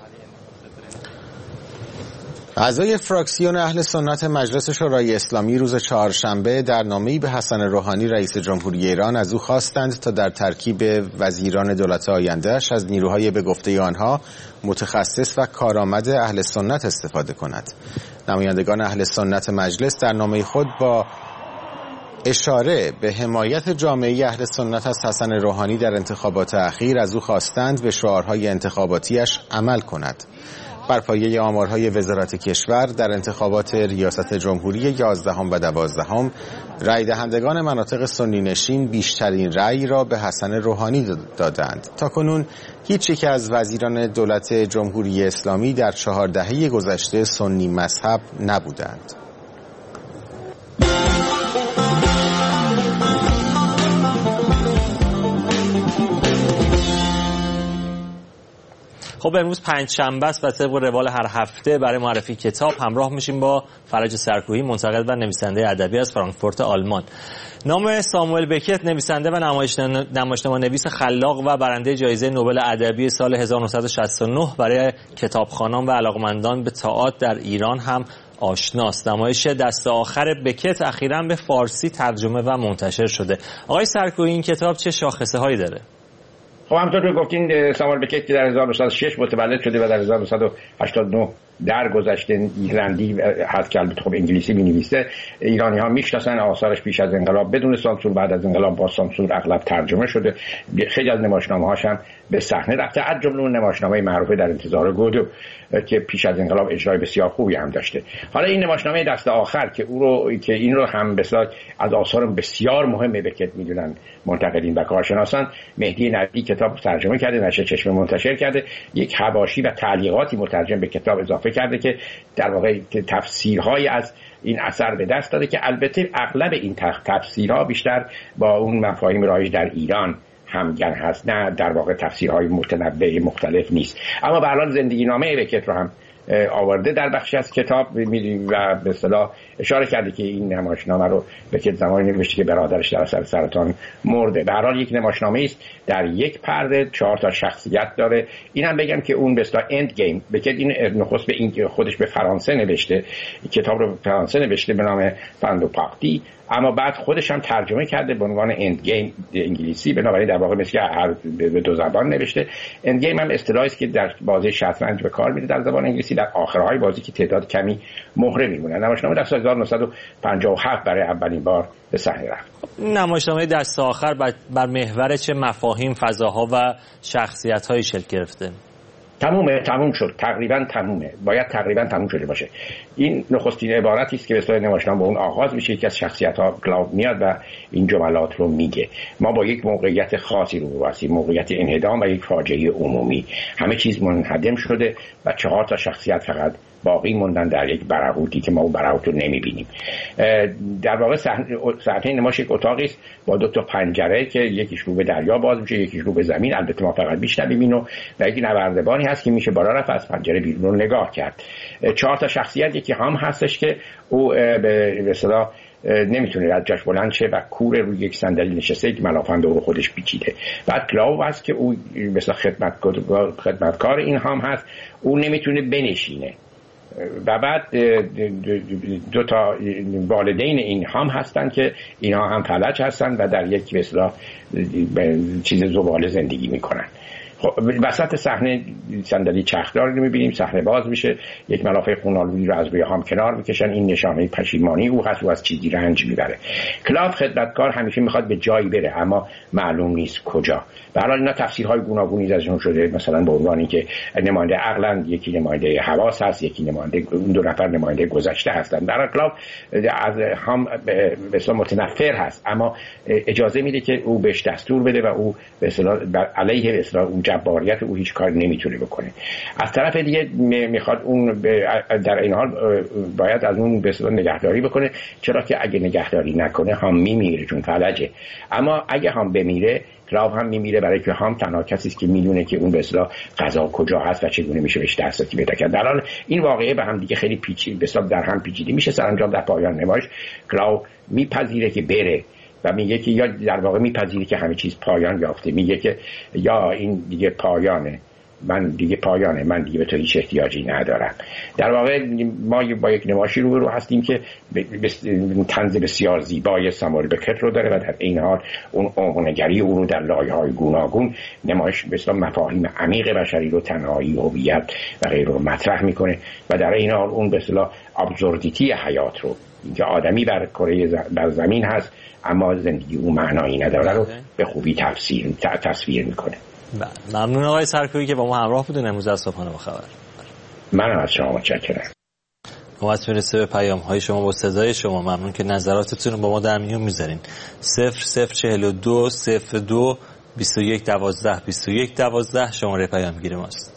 اعضای فراکسیون اهل سنت مجلس شورای اسلامی روز چهارشنبه در نامه‌ای به حسن روحانی رئیس جمهوری ایران از او خواستند تا در ترکیب وزیران دولت آینده‌اش از نیروهای به گفته آنها متخصص و کارآمد اهل سنت استفاده کند. نمایندگان اهل سنت مجلس در نامه خود با اشاره به حمایت جامعه اهل سنت از حسن روحانی در انتخابات اخیر از او خواستند به شعارهای انتخاباتیش عمل کند. بر پایه آمارهای وزارت کشور در انتخابات ریاست جمهوری 11 و 12 رای دهندگان مناطق سنی نشین بیشترین رای را به حسن روحانی دادند. تاکنون هیچ یک از وزیران دولت جمهوری اسلامی در 4 دهه گذشته سنی مذهب نبودند. خب امروز پنجشنبه است و طبق روال هر هفته برای معرفی کتاب همراه میشیم با فرج سرکویی، منتقد و نویسنده ادبی از فرانکفورت آلمان. نام ساموئل بکت، نویسنده و نمایشنامه‌نویس خلاق و برنده جایزه نوبل ادبی سال 1969 برای کتابخوانان و علاقمندان به تئاتر در ایران هم آشناست. نمایش دست آخر بکت اخیراً به فارسی ترجمه و منتشر شده. آقای سرکویی، این کتاب چه شاخصه‌هایی داره؟ خب همونطور که گفتین، ساموئل بکت که در 1906 متولد شده و در 1989 درگذشته ایرلندی هست که البته خب انگلیسی می‌نویسه. ایرانی‌ها میشناسن آثارش. پیش از انقلاب بدون سانسور، بعد از انقلاب با سانسور اغلب ترجمه شده. خیلی از نمایشنامه‌هاش هم به صحنه رفته، از جمله اون نمایشنامه معروف در انتظار گودو که پیش از انقلاب اجرای بسیار خوبی هم داشته. حالا این نمایشنامه دست آخر که این رو هم بسیار از آثار بسیار مهم بکت میدونن منتقدین و کارشناسان، مهدی نبی کتاب ترجمه کرده، نشر چشمه منتشر کرده، یک حواشی و تعلیقاتی مترجم به کتاب اضافه کرده که در واقع تفسیرهای از این اثر به دست داده که البته اغلب این تفسیرها بیشتر با اون مفاهیم رایج در ایران همگن هست، نه در واقع تفسیرهای متنوع مختلف نیست. اما به هر حال زندگی نامه بکت رو هم آورده در بخشی از کتاب و به اصطلاح اشاره کرده که این نمایشنامه رو بکت زمانی نوشته که برادرش در اثر سرطان مرده. به هر حال یک نمایشنامه است در یک پرده، 4 تا شخصیت داره. اینم بگم که اون به اصطلاح اند گیم، بکت این نخست به این که خودش به فرانسه نوشته، کتاب رو به فرانسه نوشته به نام فاندو پاکتی، اما بعد خودش هم ترجمه کرده به عنوان اند گیم انگلیسی، بنابراین در واقع مثل هر به 2 زبان نوشته. اند گیم هم اصطلاحی است که در بازی شطرنج به کار میره در زبان انگلیسی، در آخرهای بازی که تعداد کمی مهره میمونن. نمایشنامه در سال 1957 برای اولین بار به صحنه رفت. نمایشنامه دست آخر بر محور چه مفاهیم، فضاها و شخصیت‌هایی شکل گرفته؟ تموم شد، تقریبا تمومه، باید تقریبا تموم شده باشه. این نخستین عبارتی است که به اصطلاح نمایشنامه اون آغاز میشه. یکی از شخصیت‌ها کلاو میاد و این جملات رو میگه: ما با یک موقعیت خاصی رو هستیم، موقعیت انهدام و یک فاجعه عمومی. همه چیز منهدم شده و 4 تا شخصیت فقط باقی موندن در یک برهوتی که ما اون برهوت رو نمیبینیم. در واقع صحنه نمایش یک اتاقی است با 2 تا پنجره که یکیش رو به دریا باز میشه، یکیش رو به زمین. البته ما فقط میشنویم اینو. و یک نوردبانی هست که میشه بالا رفت از پنجره بیرون رو نگاه کرد. 4 تا شخصیت، یکی هم هستش که او به اصطلاح نمیتونه از جاش بلند شه و کور روی یک صندلی نشسته که ملافه دور خودش پیچیده. بعد کلاو هست که او مثلا خدمتکار این هم هست، او نمیتونه بنشینه. و بعد 2 تا والدین این هم هستن که اینا هم فلج هستن و در یک مثلا چیز زباله زندگی میکنن. وسط صحنه صندلی چرخدار رو می‌بینیم، صحنه باز میشه، یک ملافه خون‌آلودی رو از روی هم کنار میکشن. این نشانه پشیمانی او هست، او از چیزی رنج میبره. کلاو خدمتکار همیشه میخواد به جایی بره اما معلوم نیست کجا. به هر حال اینا تفسیرهای گوناگونی ازشون شده، مثلا به عنوان اینکه نماینده عقلن، یکی نماینده حواس هست، یکی نماینده، اون 2 نفر نماینده گذشته هستن. در کلاو از هم به اصطلاح متنفر هست اما اجازه میده که او بهش دستور بده و او به اصطلاح علیه به اصطلاح اون جباریت او هیچ کاری نمیتونه بکنه. از طرف دیگه میخواد اون در این حال باید از اون به اصطلاح نگهداری بکنه، چرا که اگه نگهداری نکنه هم میمیره چون فلجه. اما اگه هم بمیره کلاو هم میمیره، برای که هم تنها کسی است که میدونه که اون به اصطلاح غذا کجا هست و چگونه میشه بهش دسترسی پیدا کرد. در حال این واقعه به هم دیگه خیلی پیچیده به اصطلاح در هم پیچیده میشه. سرانجام در پایان نمایش کلاو میپذیره که بره و میگه که یا در واقع میپذیره که همه چیز پایان یافته، میگه که یا این دیگه پایانه، من دیگه به تو هیچ احتیاجی ندارم. در واقع ما با یک نمایشی رو هستیم که طنز بسیار زیبای ساموئل بکت رو داره و در این حال اون عمق‌نگری او رو در لایه‌های گوناگون نمایش به اصطلاح مفاهیم عمیق بشری رو، تنهایی، هویت و غیره رو مطرح میکنه و در این حال اون به اصطلاح ابسوردیتی حیات رو، اینکه آدمی بر زمین هست اما زندگی او معنایی نداره رو به خوبی تصویر میکنه. ممنون آقای سرکویی که با ما همراه بودین امروز از صبحانه با خبر. منم از شما متشکرم. نوبت میرسه به پیام‌های شما با صدای شما. ممنون که نظراتتون رو با ما در میون میذارین. 0042 02 21 12 21 12 شماره پیامگیر ماست.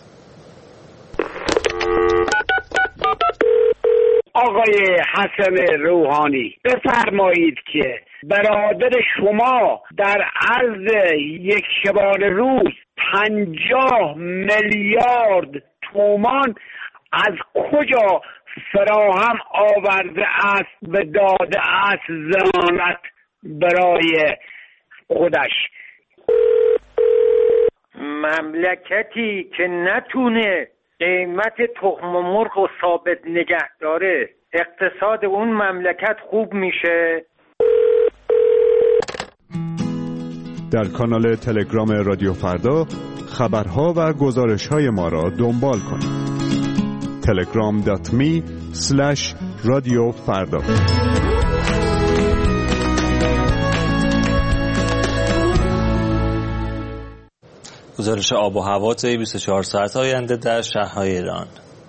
آقای حسن روحانی بفرمایید که برادر شما در عرض یک شبانه روز 50 میلیارد تومان از کجا فراهم آورده است به داده است ضمانت برای خودش؟ مملکتی که نتونه قیمت تخم مرغ و ثابت نگه داره، اقتصاد اون مملکت خوب میشه؟ در کانال تلگرام رادیو فردا خبرها و گزارش‌های ما را دنبال کنید. telegram.me/رادیوفردا. گزارش آب و هوا طی 24 ساعت آینده در شهرهای ایران.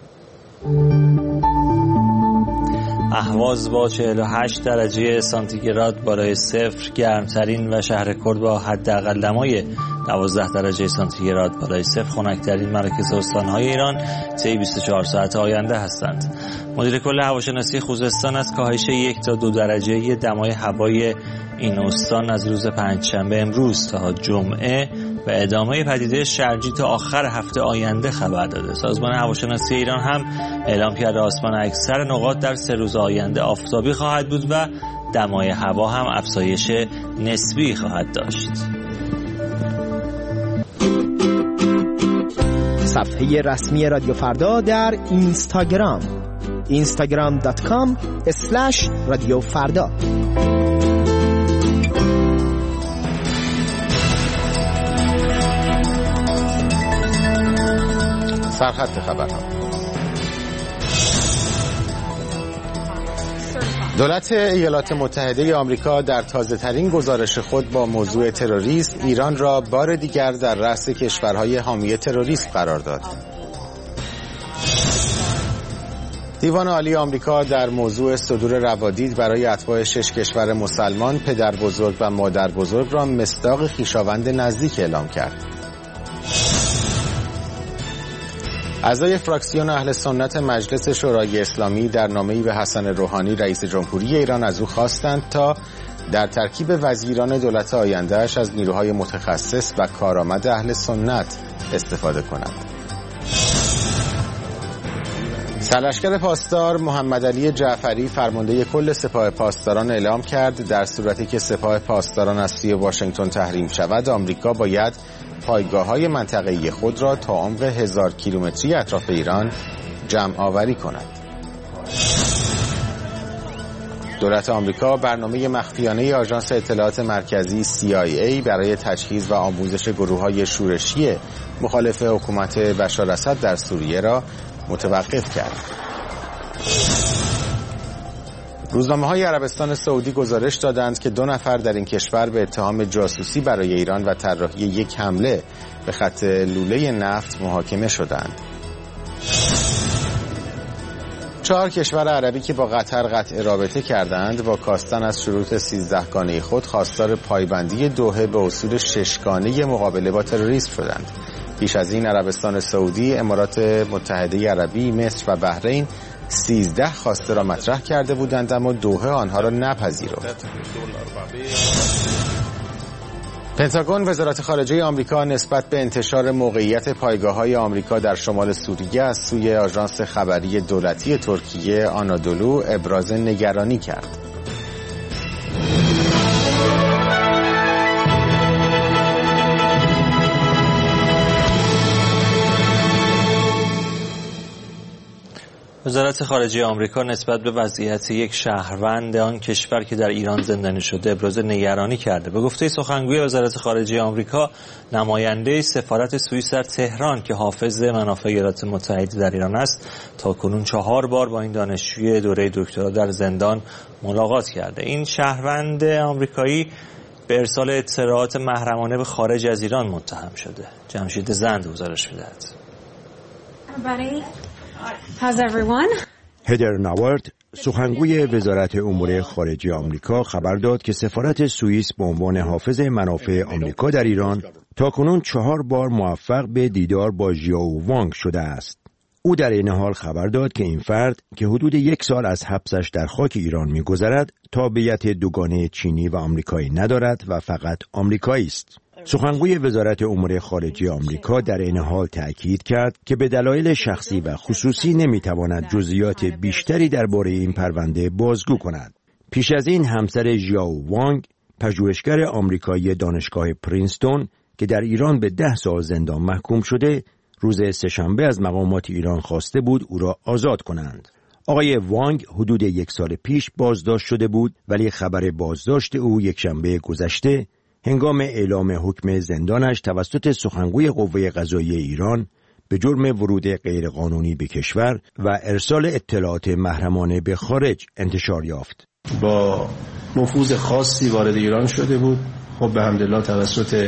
اهواز با 48 درجه سانتیگراد بالای صفر گرمترین و شهر کرد با حداقل دمای 12 درجه سانتیگراد بالای صفر خنک‌ترین مراکز استان‌های ایران طی 24 ساعت آینده هستند. مدیر کل هواشناسی خوزستان از کاهش 1 تا 2 درجه دمای هوای این استان از روز پنجشنبه امروز تا جمعه و ادامه پدیده شرجی تا آخر هفته آینده خبر داده. سازمان هواشناسی ایران هم اعلام کرده آسمان اکثر نقاط در 3 روز آینده آفتابی خواهد بود و دمای هوا هم افزایش نسبی خواهد داشت. صفحه رسمی رادیو فردا در اینستاگرام instagram.com/رادیوفردا. سرخط خبرها. دولت ایالات متحده آمریکا در تازه‌ترین گزارش خود با موضوع تروریسم ایران را بار دیگر در رأس کشورهای حامی تروریسم قرار داد. دیوان عالی آمریکا در موضوع صدور روادید برای اتباع 6 کشور مسلمان پدر بزرگ و مادر بزرگ را مصداق خویشاوند نزدیک اعلام کرد. اعضای فراکسیون اهل سنت مجلس شورای اسلامی در نامه‌ای به حسن روحانی رئیس جمهوری ایران از او خواستند تا در ترکیب وزیران دولت آینده‌اش از نیروهای متخصص و کارآمد اهل سنت استفاده کند. سرلشکر پاسدار محمد علی جعفری فرمانده کل سپاه پاسداران اعلام کرد در صورتی که سپاه پاسداران از سوی واشنگتن تحریم شود، آمریکا باید پایگاه‌های منطقه‌ای خود را تا عمق 1000 کیلومتری اطراف ایران جمع آوری کند. دولت آمریکا برنامه مخفیانه آژانس اطلاعات مرکزی CIA برای تجهیز و آموزش گروه‌های شورشی مخالف حکومت بشار اسد در سوریه را متوقف کرد. روزنامه‌های عربستان سعودی گزارش دادند که 2 نفر در این کشور به اتهام جاسوسی برای ایران و طراحی یک حمله به خط لوله نفت محاکمه شدند. 4 کشور عربی که با قطر قطع رابطه کردند با کاستن از شروط 13 گانه خود خواستار پایبندی دوحه به اصول 6 گانه مقابله با تروریسم شدند. پیش از این عربستان سعودی، امارات متحده عربی، مصر و بحرین 13 خواسته را مطرح کرده بودند اما دوحه آنها را نپذیرفت. پنتاگون وزارت خارجه آمریکا نسبت به انتشار موقعیت پایگاه‌های آمریکا در شمال سوریه از سوی آژانس خبری دولتی ترکیه آنادولو ابراز نگرانی کرد. وزارت خارجه آمریکا نسبت به وضعیت یک شهروند آن کشور که در ایران زندانی شده ابراز نگرانی کرده. به گفته سخنگوی وزارت خارجه آمریکا، نماینده سفارت سوئیس در تهران که حافظ منافع ایالات متحده در ایران است، تاکنون 4 بار با این دانشجوی دوره دکترا در زندان ملاقات کرده. این شهروند آمریکایی به ارسال اطلاعات محرمانه به خارج از ایران متهم شده. جمشید زند گزارش می‌دهد. هدر ناورد، سخنگوی وزارت امور خارجه آمریکا، خبر داد که سفارت سوئیس به عنوان حافظ منافع آمریکا در ایران تاکنون 4 بار موفق به دیدار با ژیائو وانگ شده است. او در این حال خبر داد که این فرد که حدود 1 سال از حبسش در خاک ایران می‌گذرد، تابعیت دوگانه چینی و آمریکایی ندارد و فقط آمریکایی است. سخنگوی وزارت امور خارجه آمریکا در این حال تأکید کرد که به دلایل شخصی و خصوصی نمیتواند جزئیات بیشتری درباره این پرونده بازگو کند. پیش از این همسر ژیائو وانگ، پژوهشگر آمریکایی دانشگاه پرینستون که در ایران به 10 سال زندان محکوم شده، روز سه‌شنبه از مقامات ایران خواسته بود او را آزاد کنند. آقای وانگ حدود 1 سال پیش بازداشت شده بود، ولی خبر بازداشت او یکشنبه گذشته هنگام اعلام حکم زندانش توسط سخنگوی قوه قضاییه ایران به جرم ورود غیرقانونی به کشور و ارسال اطلاعات محرمانه به خارج انتشار یافت. با نفوذ خاصی وارد ایران شده بود. خب به حمدالله توسط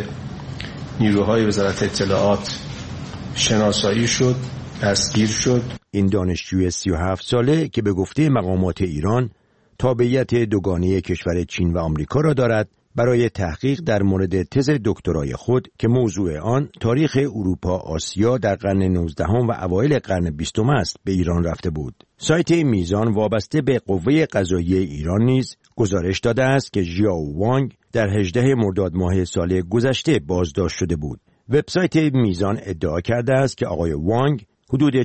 نیروهای وزارت اطلاعات شناسایی شد، دستگیر شد. این دانشجوی 37 ساله که به گفته مقامات ایران تابعیت دوگانه کشور چین و آمریکا را دارد، برای تحقیق در مورد تز دکترای خود که موضوع آن تاریخ اروپا آسیا در قرن 19 و اوایل قرن 20 است به ایران رفته بود. سایت میزان وابسته به قوه قضاییه ایران نیز گزارش داده است که ژیائو وانگ در 18 مرداد ماه سال گذشته بازداشت شده بود. وبسایت میزان ادعا کرده است که آقای وانگ حدود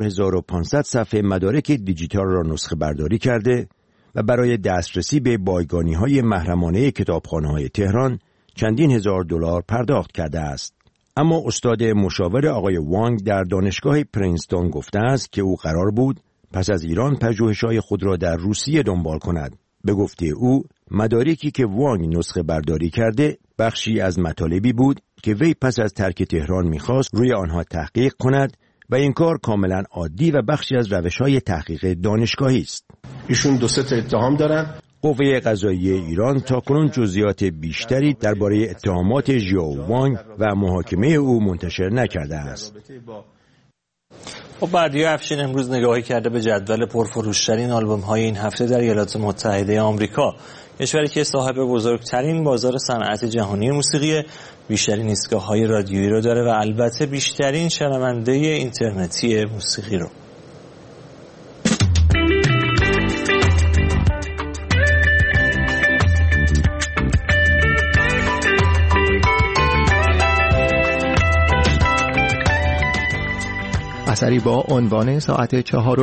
4500 صفحه مدارک دیجیتال را نسخه برداری کرده و برای دسترسی به بایگانی‌های محرمانه کتابخانه‌های تهران چندین هزار دلار پرداخت کرده است. اما استاد مشاور آقای وانگ در دانشگاه پرینستون گفته است که او قرار بود پس از ایران پژوهش‌های خود را در روسیه دنبال کند. به گفته او، مدارکی که وانگ نسخه برداری کرده بخشی از مطالبی بود که وی پس از ترک تهران می‌خواست روی آنها تحقیق کند و این کار کاملا عادی و بخشی از روش‌های تحقیق دانشگاهی است. ایشون 2 تا اتهام دارن. قوه قضاییه ایران تاکنون جزئیات بیشتری درباره اتهامات ژائو وانگ و محاکمه او منتشر نکرده است. خب بردیا افشین امروز نگاهی کرده به جدول پرفروشترین آلبوم‌های این هفته در ایالات متحده آمریکا، کشوری که صاحب بزرگترین بازار صنعت جهانی موسیقی، بیشترین ایستگاه‌های رادیویی رو داره و البته بیشترین شنونده اینترنتی موسیقی رو. اثری با عنوان ساعت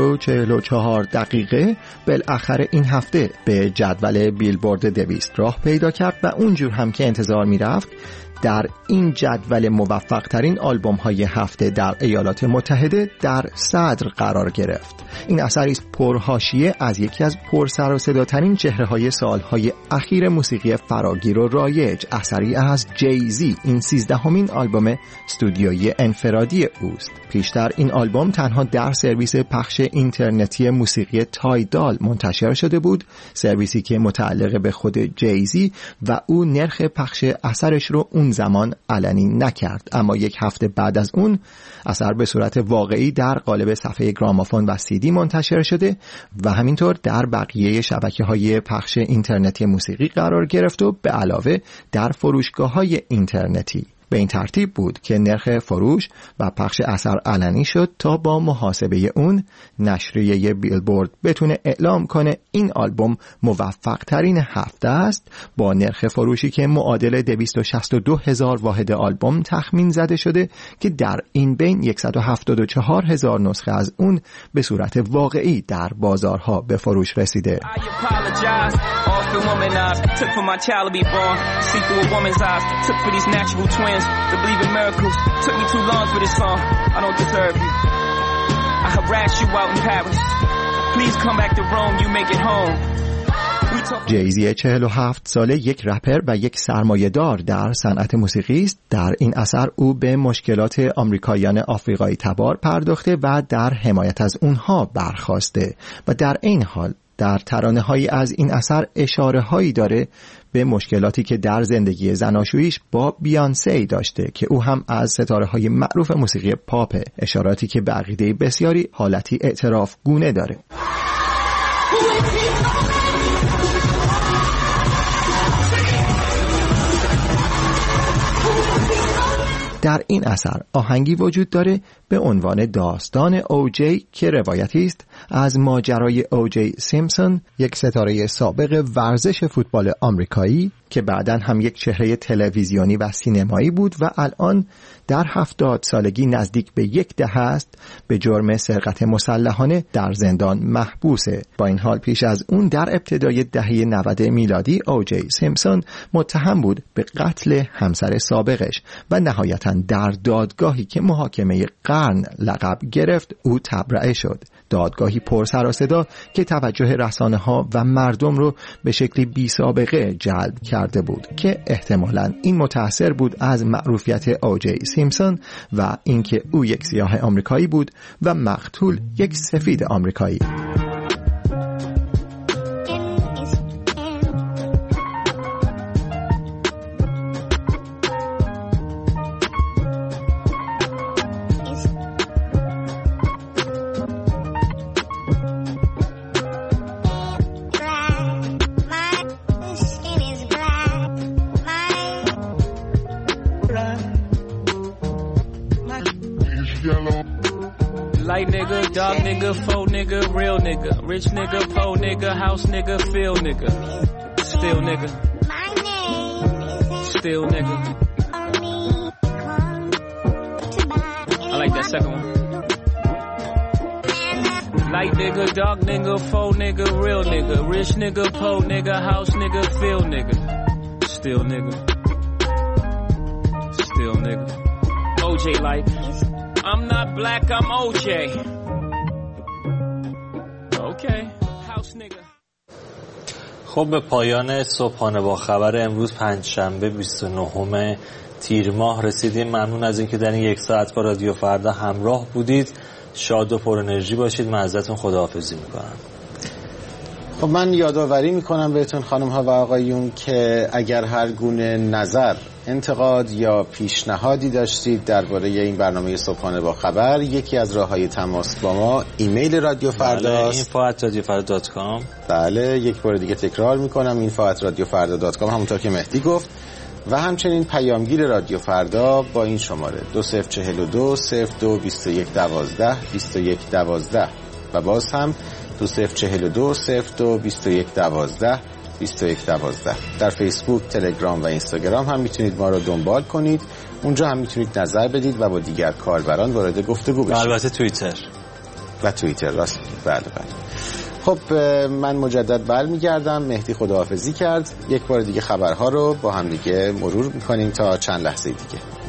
4:44 بالاخره این هفته به جدول بیلبورد 200 راه پیدا کرد و اونجور هم که انتظار میرفت در این جدول موفق ترین آلبوم های هفته در ایالات متحده در صدر قرار گرفت. این اثری است پرحاشیه از یکی از پرسر و صداترین چهره های سالهای اخیر موسیقی فراگیر و رایج، اثری از جیزی. این 13مین آلبوم استودیویی انفرادی اوست. پیشتر این آلبوم تنها در سرویس پخش اینترنتی موسیقی تایدال منتشر شده بود، سرویسی که متعلق به خود جیزی و او نرخ پخش اثرش رو اون زمان علنی نکرد. اما یک هفته بعد از اون اثر به صورت واقعی در قالب صفحه گرامافون و CD منتشر شده و همینطور در بقیه شبکه‌های پخش اینترنتی موسیقی قرار گرفت و به علاوه در فروشگاه‌های اینترنتی. به این ترتیب بود که نرخ فروش و پخش اثر علنی شد تا با محاسبه اون نشریه بیلبورد بتونه اعلام کنه این آلبوم موفق ترین هفته است، با نرخ فروشی که معادل 262,000 واحد آلبوم تخمین زده شده که در این بین 174,000 نسخه از اون به صورت واقعی در بازارها به فروش رسیده. To believe in miracles took me too long for this song. I don't deserve you. I harass you out in Paris. Please come back to Rome. You make it home. جیزی 47 ساله یک رپر و یک سرمایه‌دار در صنعت موسیقی است. در این اثر او به مشکلات آمریکاییان آفریقایی تبار پرداخته و در حمایت از اونها برخاسته و در این حال در ترانه‌هایی از این اثر اشاره‌هایی داره به مشکلاتی که در زندگی زناشوییش با بیانسی داشته که او هم از ستاره‌های معروف موسیقی پاپه، اشاراتی که به عقیده بسیاری حالتی اعتراف گونه داره. در این اثر آهنگی وجود داره به عنوان داستان اوجی که روایتی است از ماجرای اوجی سیمپسون، یک ستاره سابق ورزش فوتبال آمریکایی که بعداً هم یک چهره تلویزیونی و سینمایی بود و الان در 70 سالگی نزدیک به 10 دهه است به جرم سرقت مسلحانه در زندان محبوسه. با این حال پیش از اون در ابتدای دهه 90 میلادی اوجی سیمپسون متهم بود به قتل همسر سابقش و نهایتاً در دادگاهی که محاکمه قرن لقب گرفت او تبرئه شد. دادگاهی پر سر و صدا که توجه رسانه‌ها و مردم رو به شکلی بی سابقه جلب کرده بود که احتمالاً این متأثر بود از معروفیت اوجی سیمپسون و اینکه او یک سیاه آمریکایی بود و مقتول یک سفید آمریکایی. Light nigga, dog nigga, faux nigga, real nigga, rich nigga, poor nigga, house nigga, feel nigga, still nigga, still nigga. I like that second one. Light nigga, dog nigga, faux nigga, real nigga, rich nigga, poor nigga, house nigga, feel nigga, still nigga, still nigga. OJ like. I'm not black, I'm OJ. Okay, house nigga. خب به پایان صبحانه با خبر امروز پنجشنبه 29 تیر ماه رسیدیم. ممنون از اینکه در این یک ساعت با رادیو فردا همراه بودید. شاد و پر انرژی باشید. من ازتون خداحافظی میکنم. خب من یادآوری میکنم بهتون خانم ها و آقایون که اگر هر گونه نظر، انتقاد یا پیشنهادی داشتید درباره این برنامه صبحانه با خبر، یکی از راههای تماس با ما ایمیل رادیو فرداست. info@radiofarda.com. بله، یک بار دیگه تکرار میکنم info@radiofarda.com، همونطور که مهدی گفت. و همچنین پیامگیر رادیو فردا با این شماره 2042 02 21 12 21 12 و باز هم 2042 02 21 12 21 12. در فیسبوک، تلگرام و اینستاگرام هم میتونید ما رو دنبال کنید. اونجا هم میتونید نظر بدید و با دیگر کاربران وارد گفتگو بشید. البته توییتر راست میگید. بله. خب من مجدد برمیگردم. مهدی خداحافظی کرد. یک بار دیگه خبرها رو با هم دیگه مرور میکنیم تا چند لحظه دیگه.